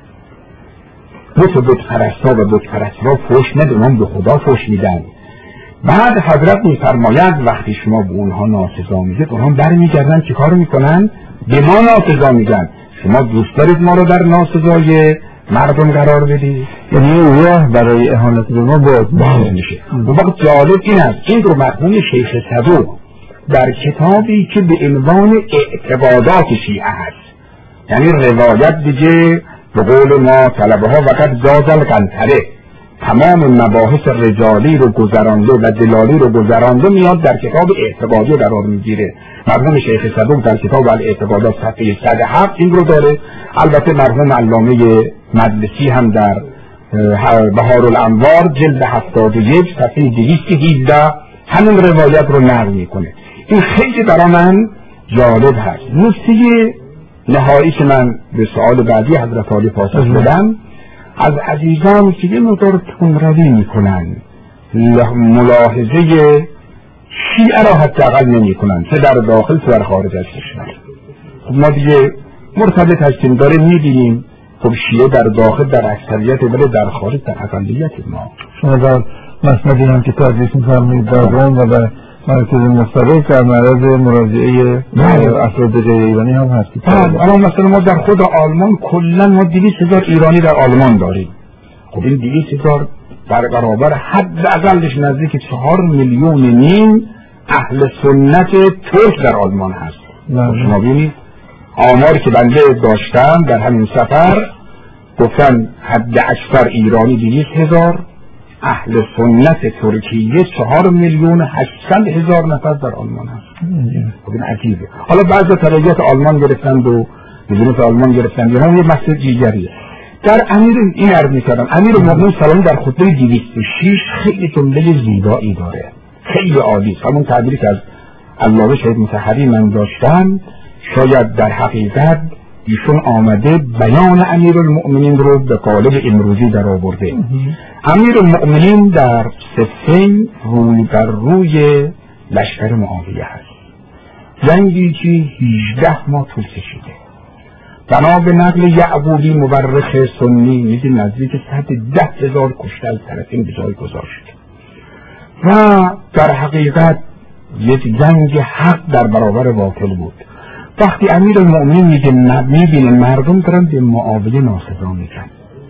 بت و بت پرستا و بت پرستا فحش ندونن، به خدا فحش میدن. بعد حضرت میفرماید وقتی شما به اونها ناسزا میگید، اونها برمیگردن چی کار میکنن؟ به ما ناسزا میگن. شما دوست دارید ما رو در ناسزای مردم قرار بدید؟ یعنی راه برای اهانت به ما باز باز میشه. و وقت جالب این است، این رو مرحوم شیخ صدوق در کتابی که به عنوان اعتقادات شیعه هست، یعنی روایت دیگه به قول ما طلبه ها وقت زازل قنطره، تمام مباحث رجالی رو گذرانده و دلالی رو گذرانده میاد در کتاب اعتقادی قرار میگیره. مرحوم شیخ صدوق در کتاب الاعتقادات صفحه صد و هفت این رو داره. البته مرحوم علامه مجلسی هم در بهار الانوار جلد هفتاد و یک صفحه دویست و هجده همین روایت رو نقل میکنه. این خیلی برای من جالب هست. نکته نهایی که من به سوال بعدی حضرت عالی پاسخ بدم، از عزیزان که یه مقدار تندروی میکنن، ملاحظه شیعه را حداقل نمیکنن، چه در داخل چه در خارج از کشور. خب ما دیگه مرتبط هستیم، داره میبینیم خب شیعه در داخل در اکثریت، ولی در خارج در اقلیت. ما شما در مسندی هم که تدریس میفرمایید در روم و در مرکز مستقل در معرض مراجعه افراد غیر ایرانی هم هستید. الان مثلا ما در خود آلمان کلا ما دویست هزار ایرانی در آلمان داریم. خب این دویست هزار در برابر حداقلش نزدیک چهار میلیون نیم اهل سنت ترک در آلمان هست. شما ببینید آماری که بنده داشتم در همین سفر گفتن حد اکثر ایرانی دویست هزار، اهل سنت ترکیه چهار میلیون هشتصد هزار نفر در آلمان هست. خب این عجیبه. حالا بعضی ترجیحات آلمان گرفتند و بزنس آلمان گرفتند، هم یه مسئله دیگریه. در امیر این عرض می‌کردم، امیر المؤمنین سلام در خطبه دویست و شش خیلی جمله زیبایی داره، خیلی عالی. همون تعبیری که از علامه شهید مطهری من داشتم، شاید در حقیقت ایشون آمده بیان امیر المؤمنین رو به قالب امروزی در آورده. امیر المؤمنین در سفین روی در روی لشکر معاویه هست، جنگی که هجده ماه طول کشیده. بنا به نقل یعقوبی مورخ سنی میگه نزدیک صد ده هزار کشته از طرفین به جای گذاشت و در حقیقت یک جنگ حق در برابر باطل بود. وقتی امیر المؤمنین میگه میبینه مردم دارن به معاویه ناسزا میگن،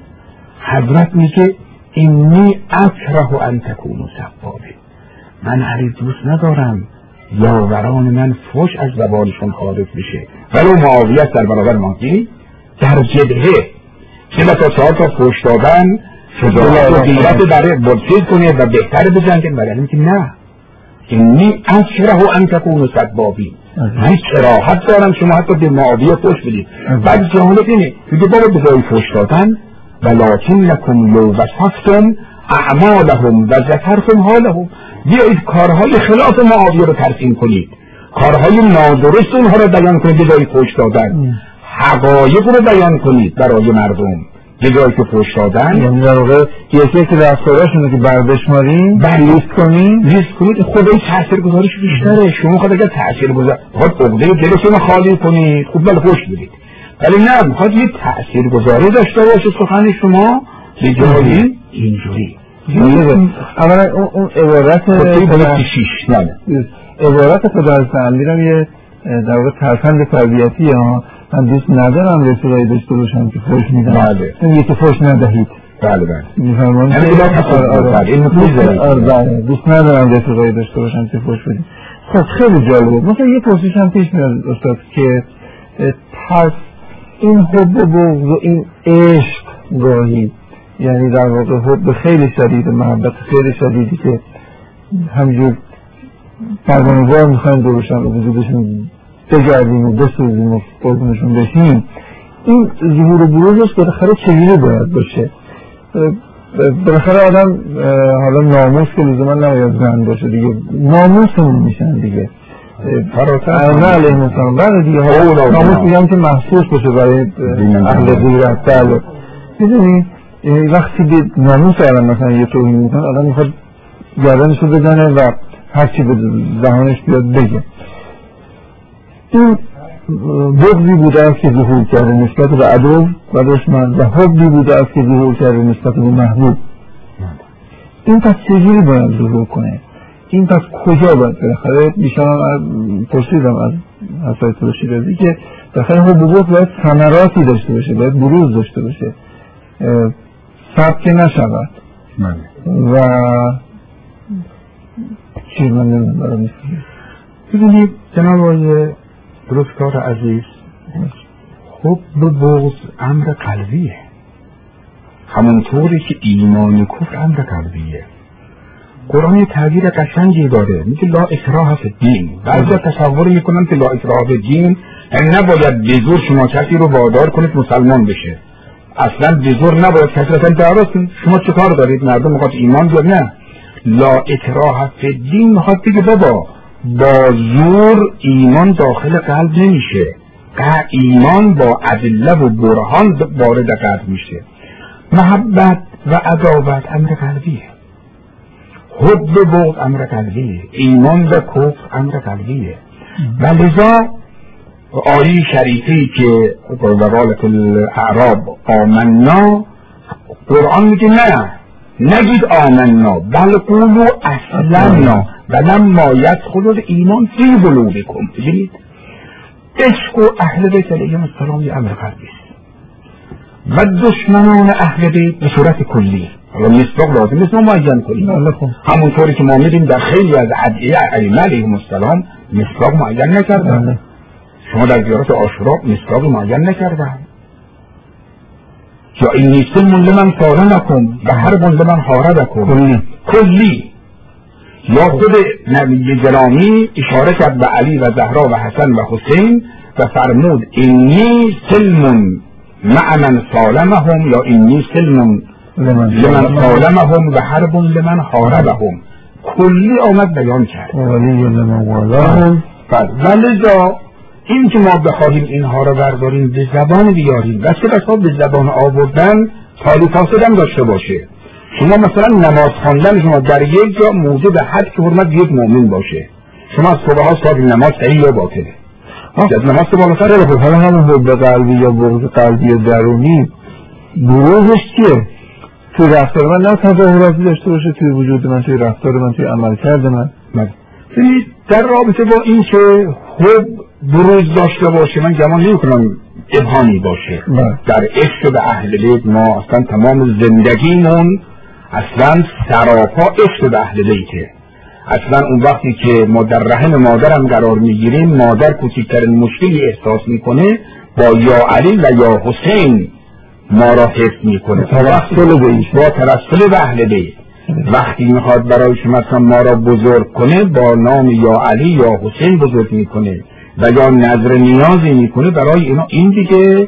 حضرت میگه اینی اکره ان تکونوا سبابین، من هرگز دوست ندارم یاوران من فحش از زبانشون خارج بشه، ولی معاویه در برابر ماکی در جبهه که مثلا چهار تا فحش دادن شجاعت و غیرت برای بلچیز کنه و بهتر بجنگه، ولی میگه نه، اینی اکره ان تکونوا سبابین، من کراهت دارم شما حتی به معاویه فحش بدید. بعد جالب اینه میگه بابا به جای فحش دادن ولکن لکم لو وصفتم اعمالهم و ذکرتم حالهم، بیایید کارهای خلاف معاویه رو ترسیم کنید، کارهای نادرست اونها رو بیان کنید به جای فحش دادن، حقایق رو بیان کنید برای مردم به جای که فحش دادن. یعنی در واقع یکی که رفتاراشونه که برداشماریم لیست کنیم لیست کنید خدای تاثیرگذاریش بیشتره. شما خود اگر تاثیرگذار خود عقده دلتون خالی کنید خوب بله فحش بدید، ولی نه میخواد یه تاثیرگذاری داشته باشه سخن شما به جای اینجوری. اولا اون عبارت شیش نه عبارت پدرست امیرم یه در واقع ترفند تربیتیه ها. من دوست ندارم رفیقایی داشته باشم که فحش میدن، بله این یکی فحش ندهید. بله بله میفرمان همین بلا تصور دوست ندارم رفیقایی داشته باشم که فحش بدیم. خب خیلی جالبه. مثلا یه پرسش هم پیش میاد استاد که پس این حب و این عشق گاهی، یعنی در واقع حب خیلی شدید، محبت خیلی شدیدی که همجور پروانه‌وار میخوایم درشن و وجودشون بگردیم و بسوزیم و قربونشون بشیم، این ظهور و بروزش بالاخره چگونه باید باشه؟ بالاخره آدم حالا ناموس که لزوما نباید زن باشه دیگه، ناموسمون میشن دیگه فراتر نه علیه مثلا بله دیگه، ناموس میگم که محسوس باشه برای اهل غیرت. بله میدونی وقتی به ناموس آدم مثلا یه توهین میکنه، آدم میخواد گردنشو بزنه و هرچی به زمانش بیاد بگه. این بغضی بوده است که ظهور کرده نسبت به عدو و دشمن و حبی بوده است که ظهور کرده نسبت به محبوب. این پس چجوری باید ظهور کنه؟ این پس کجا باید بالاخره بیشترم پرسیدم از حضرت شیرازی که بالاخره حب و بغض باید ثمراتی داشته باشه، باید بروز داشته باشه، ثبت نشود و چیز من نمیدارم نیست. ببینید جناب آقای درستکار عزیز، حب و بغض امر قلبیه، همونطوری که ایمان و کفر امر قلبیه. قرآن یه تعبیر قشنگی داره، میگه لا اکراه فی الدین. بعضی تصور میکنن که لا اکراه فی الدین یعنی نباید به زور شما کسی رو وادار کنید مسلمان بشه. اصلا به زور نباید کسی رو تعارض کنید. شما چه کار دارید؟ مردم میخواد ایمان بیاد؟ نه، لا اکراه فی الدین میخواد بگه بابا با زور ایمان داخل قلب نمیشه، ایمان با ادله و برهان وارد قلب میشه. محبت و عداوت امر قلبیه، حب و بغض امر قلبیه، ایمان و کفر امر قلبیه. و لذا آیه شریفی که وقالت الاعراب آمنا، قرآن میگه نه، نگید آمنا بل قولوا اسلمنا ولما یدخل الایمان فی قلوبکم. ببینید عشق و اهل بیت علیهم السلام یه امر قلبی است و دشمنان اهل بیت به صورت کلی، حالا مصداق لازم نیست ما معین کنیم، همونطوری که ما میدیم در خیلی از ادعیه ائمه علیهم السلام مصداق معین نکردن. شما در زیارت عاشورا مصداق معین نکردن. یا این نیستم لمن صالمکم و حرب لمن حاربکم، کلی کلی. یا خود نبی گرامی اشاره کرد به علی و زهرا و حسن و حسین و فرمود اینی سلم مع من صالمهم یا اینی سلم لمن صالمهم و حرب لمن حاربهم. کلی آمد بیان کرد. ولذا این که ما بخواهیم اینها رو برداریم به زبان بیاریم، بس که بسا به زبان آوردن تالی فاسد هم داشته باشه. شما مثلا نماز خواندن شما در یک جا موجب حد که حرمت یک مؤمن باشه، شما از صبح ها صاحب نماز صحیح یا باطله؟ از نماز که بالاتر رو حالا همون حب قلبی یا بغض قلبی یا درونی بروزش چیه؟ توی رفتار من نه تظاهراتی داشته باشه توی وجود من، توی رفتار من، توی عمل کرده من. ببینید در رابطه با این که حب بروز داشته باشه، من گمان نمی‌کنم ابهامی باشه. در عشق به اهل بیت ما اصلا تمام زندگیمون اصلا سراپا عشق به اهل بیته. اصلا اون وقتی که ما در رحم مادرم قرار میگیریم، مادر کوچکترین مشکلی احساس میکنه با یا علی و یا حسین ما را حفظ میکنه، توسل به ایش با توسل به اهل بیت. وقتی میخواد برای شما مثلا ما را بزرگ کنه با نام یا علی یا حسین بزرگ میکنه و یا نظر نیازی میکنه برای اینا. این دیگه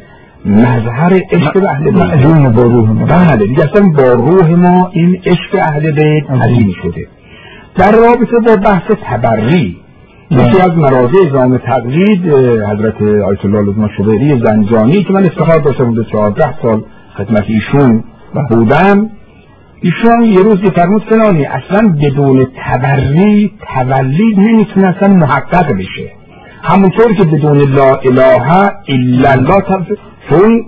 مظهر عشق به اهل بیت، معجون با روح ما. بله دیگه اصلا با روح ما این عشق اهل بیت عظیم شده. در رابطه با بحث تبری، یکی از مراجع ازام تقلید حضرت آیت الله لطفا شبیری زنجانی که من افتخار داشتم بوده چهارده سال خدمت ایشون بودم، ایشون یه روز فرمود فلانی اصلا بدون تبری تولید نمیتونه اصلا محقق بشه، همونطور که بدون لا اله الا الله تبدیل. چون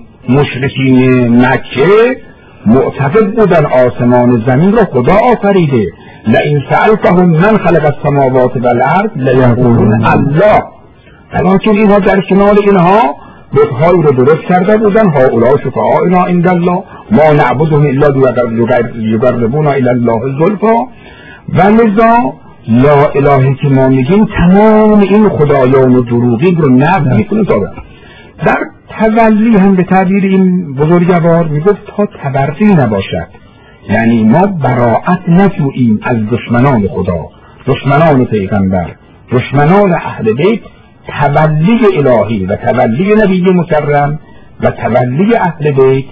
مشرکین مکه معتقد بودن آسمان زمین را خدا آفریده، لئن سألتهم من خلق السماوات والارض لیقولون الله. لیکن اینها در کنار اینها بت‌هایی رو درست کرده بودن، هؤلاء شفعاؤنا عند الله ما نعبدهم الا لیقربونا الی الله زلفا. و لذا لا الهی که ما میگیم تمام این خدایان و دروغین رو نفی میکنه. در تولی هم به تعبیر این بزرگوار میگفت تا تبرقی نباشد، یعنی ما براءت نجوییم از دشمنان خدا، دشمنان پیغمبر، دشمنان اهل بیت. تولی الهی و تولی نبی مکرم و تولی اهل بیت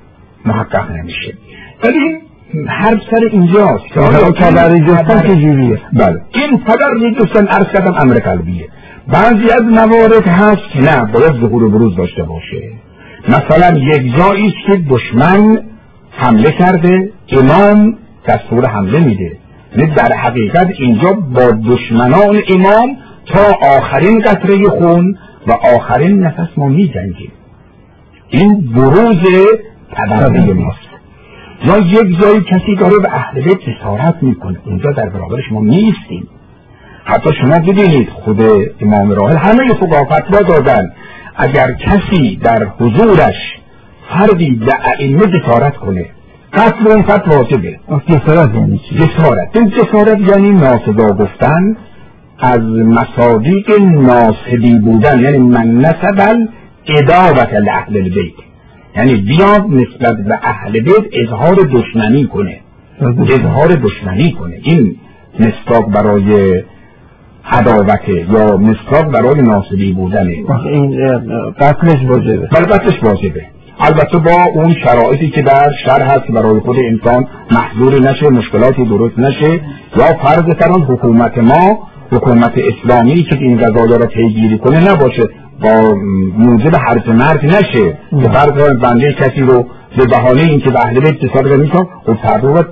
محقق نمیشه. ولی هر سر اینجاست که تبری جستن چجوریه؟ بله این تبری جستن عرض کردم امر قلبیه. بعضی از موارد هست که نه باید ظهور و بروز داشته باشه. مثلا یک جایی است که دشمن حمله کرده، امام دستور حمله میده، در حقیقت اینجا با دشمنان امام تا آخرین قطره خون و آخرین نفس ما می جنگیم. این بروز تبرئه ماست. یا یک جایی کسی داره به اهل بیت جسارت میکنه، اونجا در برابرش ما نیستیم. حتی شما ببینید خود امام راحل همه فقها فتوا دادن اگر کسی در حضورش فردی به ائمه جسارت کنه قتل اون قتل واجبه. جسارت یعنی چی؟ جسارت این جسارت یعنی ناسزا گفتن از مصادیق ناسبی بودن، یعنی من نسب العداوة لاهل البیت، یعنی بیاد نسبت به اهل بیت اظهار دشمنی کنه اظهار دشمنی کنه این مصداق برای عداوت یا مصداق برای ناسبی بودنه. این قتلش واجبه. بله قتلش واجبه، البته با اون شرایطی که در شرع هست برای خود انسان محظور نشه، مشکلاتی درست نشه، یا فرض فرض حکومت ما حکومت اسلامی که این قضایا را پیگیری کنه نباشه با موجب حرف مرد نشه که فرض بنده کسی رو به بهانه اینکه به اهل بیت جسارت میکنه و فردا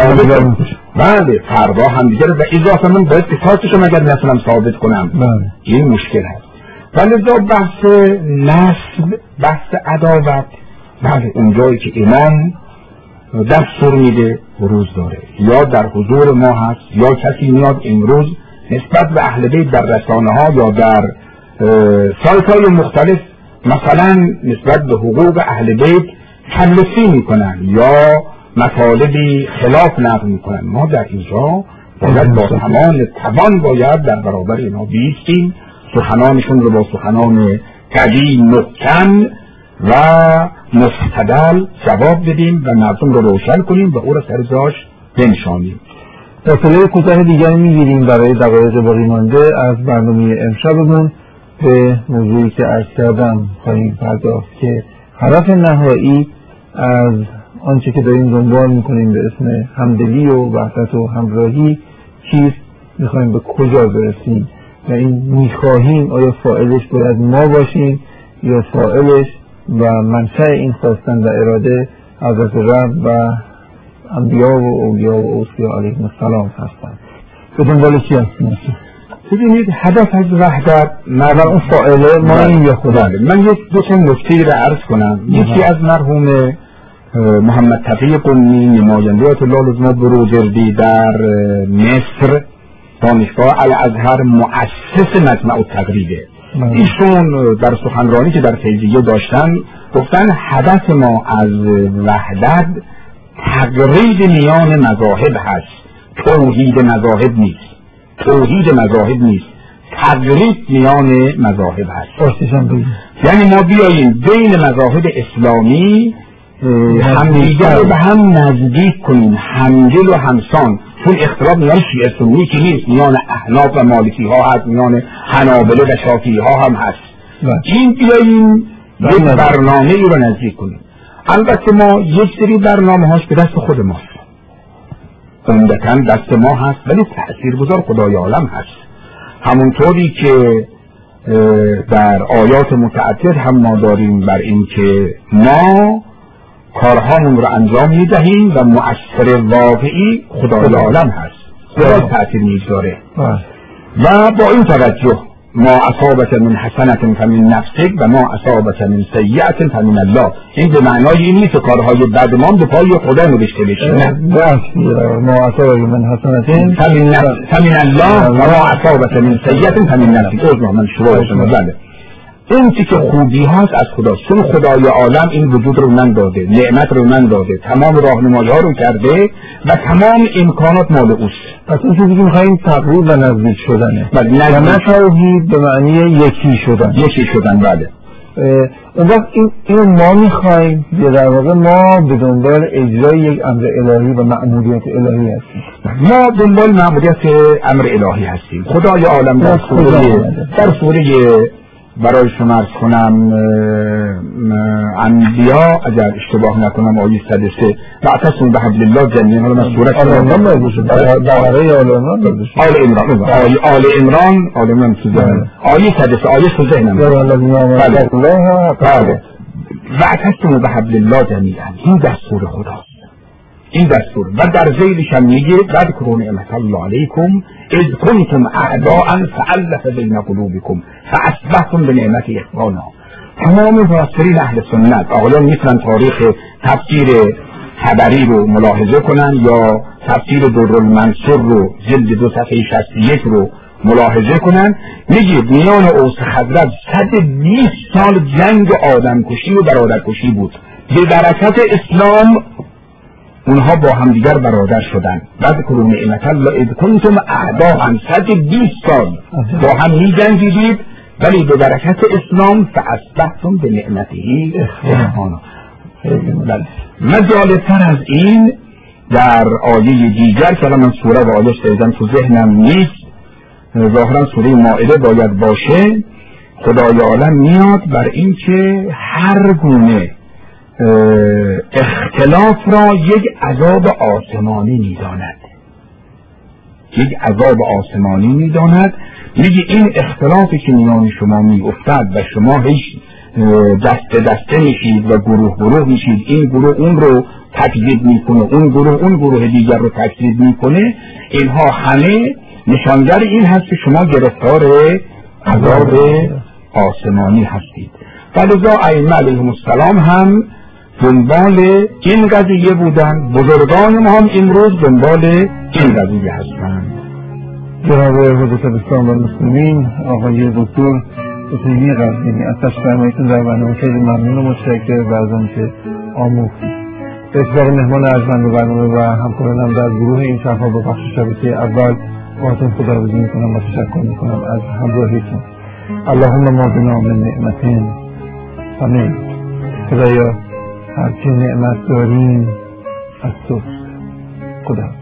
بله فردا هم دیگه و اضافه من باید قصاصش مگر نتونم ثابت کنم. بله. این مشکل هست. ولی دا بحث نسب بحث عداوت بله اونجایی که امام دستور میده روز داره یا در حضور ما هست یا کسی میاد امروز نسبت به اهل بیت در رسانه ها یا در سایت های مختلف مثلا نسبت به حقوق اهل بیت تلفی میکنن یا مطالبی خلاف نقل میکنن. ما در اینجا باید با تمام توان باید در برابر اینا بیستیم، سخنانشون رو با سخنان قوی محکم و مستدل جواب بدیم و مردم رو روشن کنیم و او را سر جاش بنشانیم. فاصله کوتاه دیگری میگیریم برای دقایق باقی مانده از برنامه امشبمون به موضوعی که عرض کردم خواهیم پرداخت که هدف نهایی از آنچه که داریم دنبال میکنیم به اسم همدلی و وحدت و همراهی چیست، میخوایم به کجا برسیم و این میخواهیم آیا فاعلش باید ما باشیم یا فاعلش و منشأ این خواستن و اراده حضرت رب و انبیا و اولیاء و اوصیا علیهم السلام هستند. به دنبال چی هستیم؟ ببینید هدف از وحدت نظر اون فاعله ما این یا خدا. من یک دو تا نکته را عرض کنم. یکی از مرحوم محمد تقی قمی نماینده آیت الله العظمی بروجردی در مصر دانشگاه الازهر مؤسس مجمع التقریبه، ایشون در سخنرانی که در فیضیه داشتن گفتن هدف ما از وحدت تقریب میان مذاهب هست، توحید مذاهب نیست توحید مذاهب نیست تقریب میان مذاهب هست. یعنی ما بیاییم بین مذاهب اسلامی همدیگر رو به هم نزدیک کنیم، همدل و همسان، چون اختلاف میان شیعه سنی که نیست، میان احناف و مالکی ها هست، میان حنابله و شافعی ها هم هست. این بیاییم یک برنامه رو نزدیک کنیم. البته ما یک سری برنامه هاش به دست خود ماست، عمدتاً دست ما هست، ولی تأثیرگذار خدای عالم هست. همونطوری که در آیات متعدد هم ما داریم بر این که ما کارهامون رو انجام میدهیم و مؤثر واقعی خدای عالم هست، خدا تأثیر میگذاره. و با این توجه ما اصابت من حسنت فمن نفسک و ما اصابت من سیئت فمن الله، این به معنای این نیست کارهای بد ما به پای خدا نوشته بشه، نه، ما اصابت من حسنت فمن الله و ما اصابت من سیئت فمن نفسک. اوه من شروع شما بله این چی که خوبی هست از خدا، چون خدای عالم این وجود رو من داده، نعمت رو من داده، تمام راهنمایی ها رو کرده و تمام امکانات مال اوست. پس اون چیزی که میخواییم تقریب و نزدیک شدنه و نه توحید به معنی یکی شدن یکی شدن بله. اون وقت این اینو ما میخواییم یا در واقع ما به دنبال اجرای یک امر الهی و مأموریت الهی هستیم؟ ما دنبال مأموریت امر الهی هستیم. خدای عالم در سوره در سوره برای شما ارز کنم انبیا اگر اشتباه نکنم آیه صد و سه واعتصموا بحبل الله جمیعا، حالا من سورت آل عمران باشه بقره آل عمران باشه آل عمران آیه آل عمران آل عمران آیه صد و سه آیه تو ذهنم بله واعتصموا بحبل الله جمیعا، این دستور خداست. این دستور. و در ذیلش هم میگه واذکروا نعمت الله علیکم اذ کنتم اعداء فالف بین قلوبکم فاصبحتم بنعمته اخوانا. تمام مفسرین اهل سنت، آقایان میتونن تاریخ تفسیر طبری رو ملاحظه کنن یا تفسیر درالمنصور رو جلد دو صفحه شصت و یک رو ملاحظه کنن، میگه میان اوس خزرج صد و بیست سال جنگ آدمکشی و برادرکشی بود. به برکت اسلام اونها با هم دیگر برادر شدن. واذکروا نعمت الله اذ کنتم اعداء، صد و بیست سال با هم می جنگیدید، ولی به برکت اسلام فاصبحتم بنعمته اخوانا. و جالبتر از این در آیه دیگر که من سوره و آیه شدیدم تو ذهنم نیست، ظاهرا سوره مائده باید باشه، خدای عالم میاد بر این که هر گونه اختلاف را یک عذاب آسمانی میداند، یک عذاب آسمانی میداند. میگه این اختلافی که میان شما میافتد و شما هیچ دسته دسته میشید و گروه گروه میشید، این گروه اون رو تکذیب میکنه، اون گروه اون گروه دیگر رو تکذیب میکنه، اینها همه نشانگر این هست که شما گرفتار عذاب آسمانی هستید. ولذا ائمه علیهم السلام هم دنبال این قضیه بودن، بزرگان ما هم امروز دنبال این قضیه هستند. جناب حضرت الاسلام و المسلمین آقای دکتر حسینی قزوینی از تشریف‌فرماییتون در برنامه خیلی ممنون و متشکرم و از آنچه آموختید. به اتفاق مهمان ارجمند برنامه و همکارانم در گروه این شب‌ها با بخش شبکه اول باهاتون خداحافظی میکنم و تشکر میکنم از همراهیتون. اللهم ما بنا من نعمتین فنعمت. خدایا هرچه نعمت داریم از توست. خدا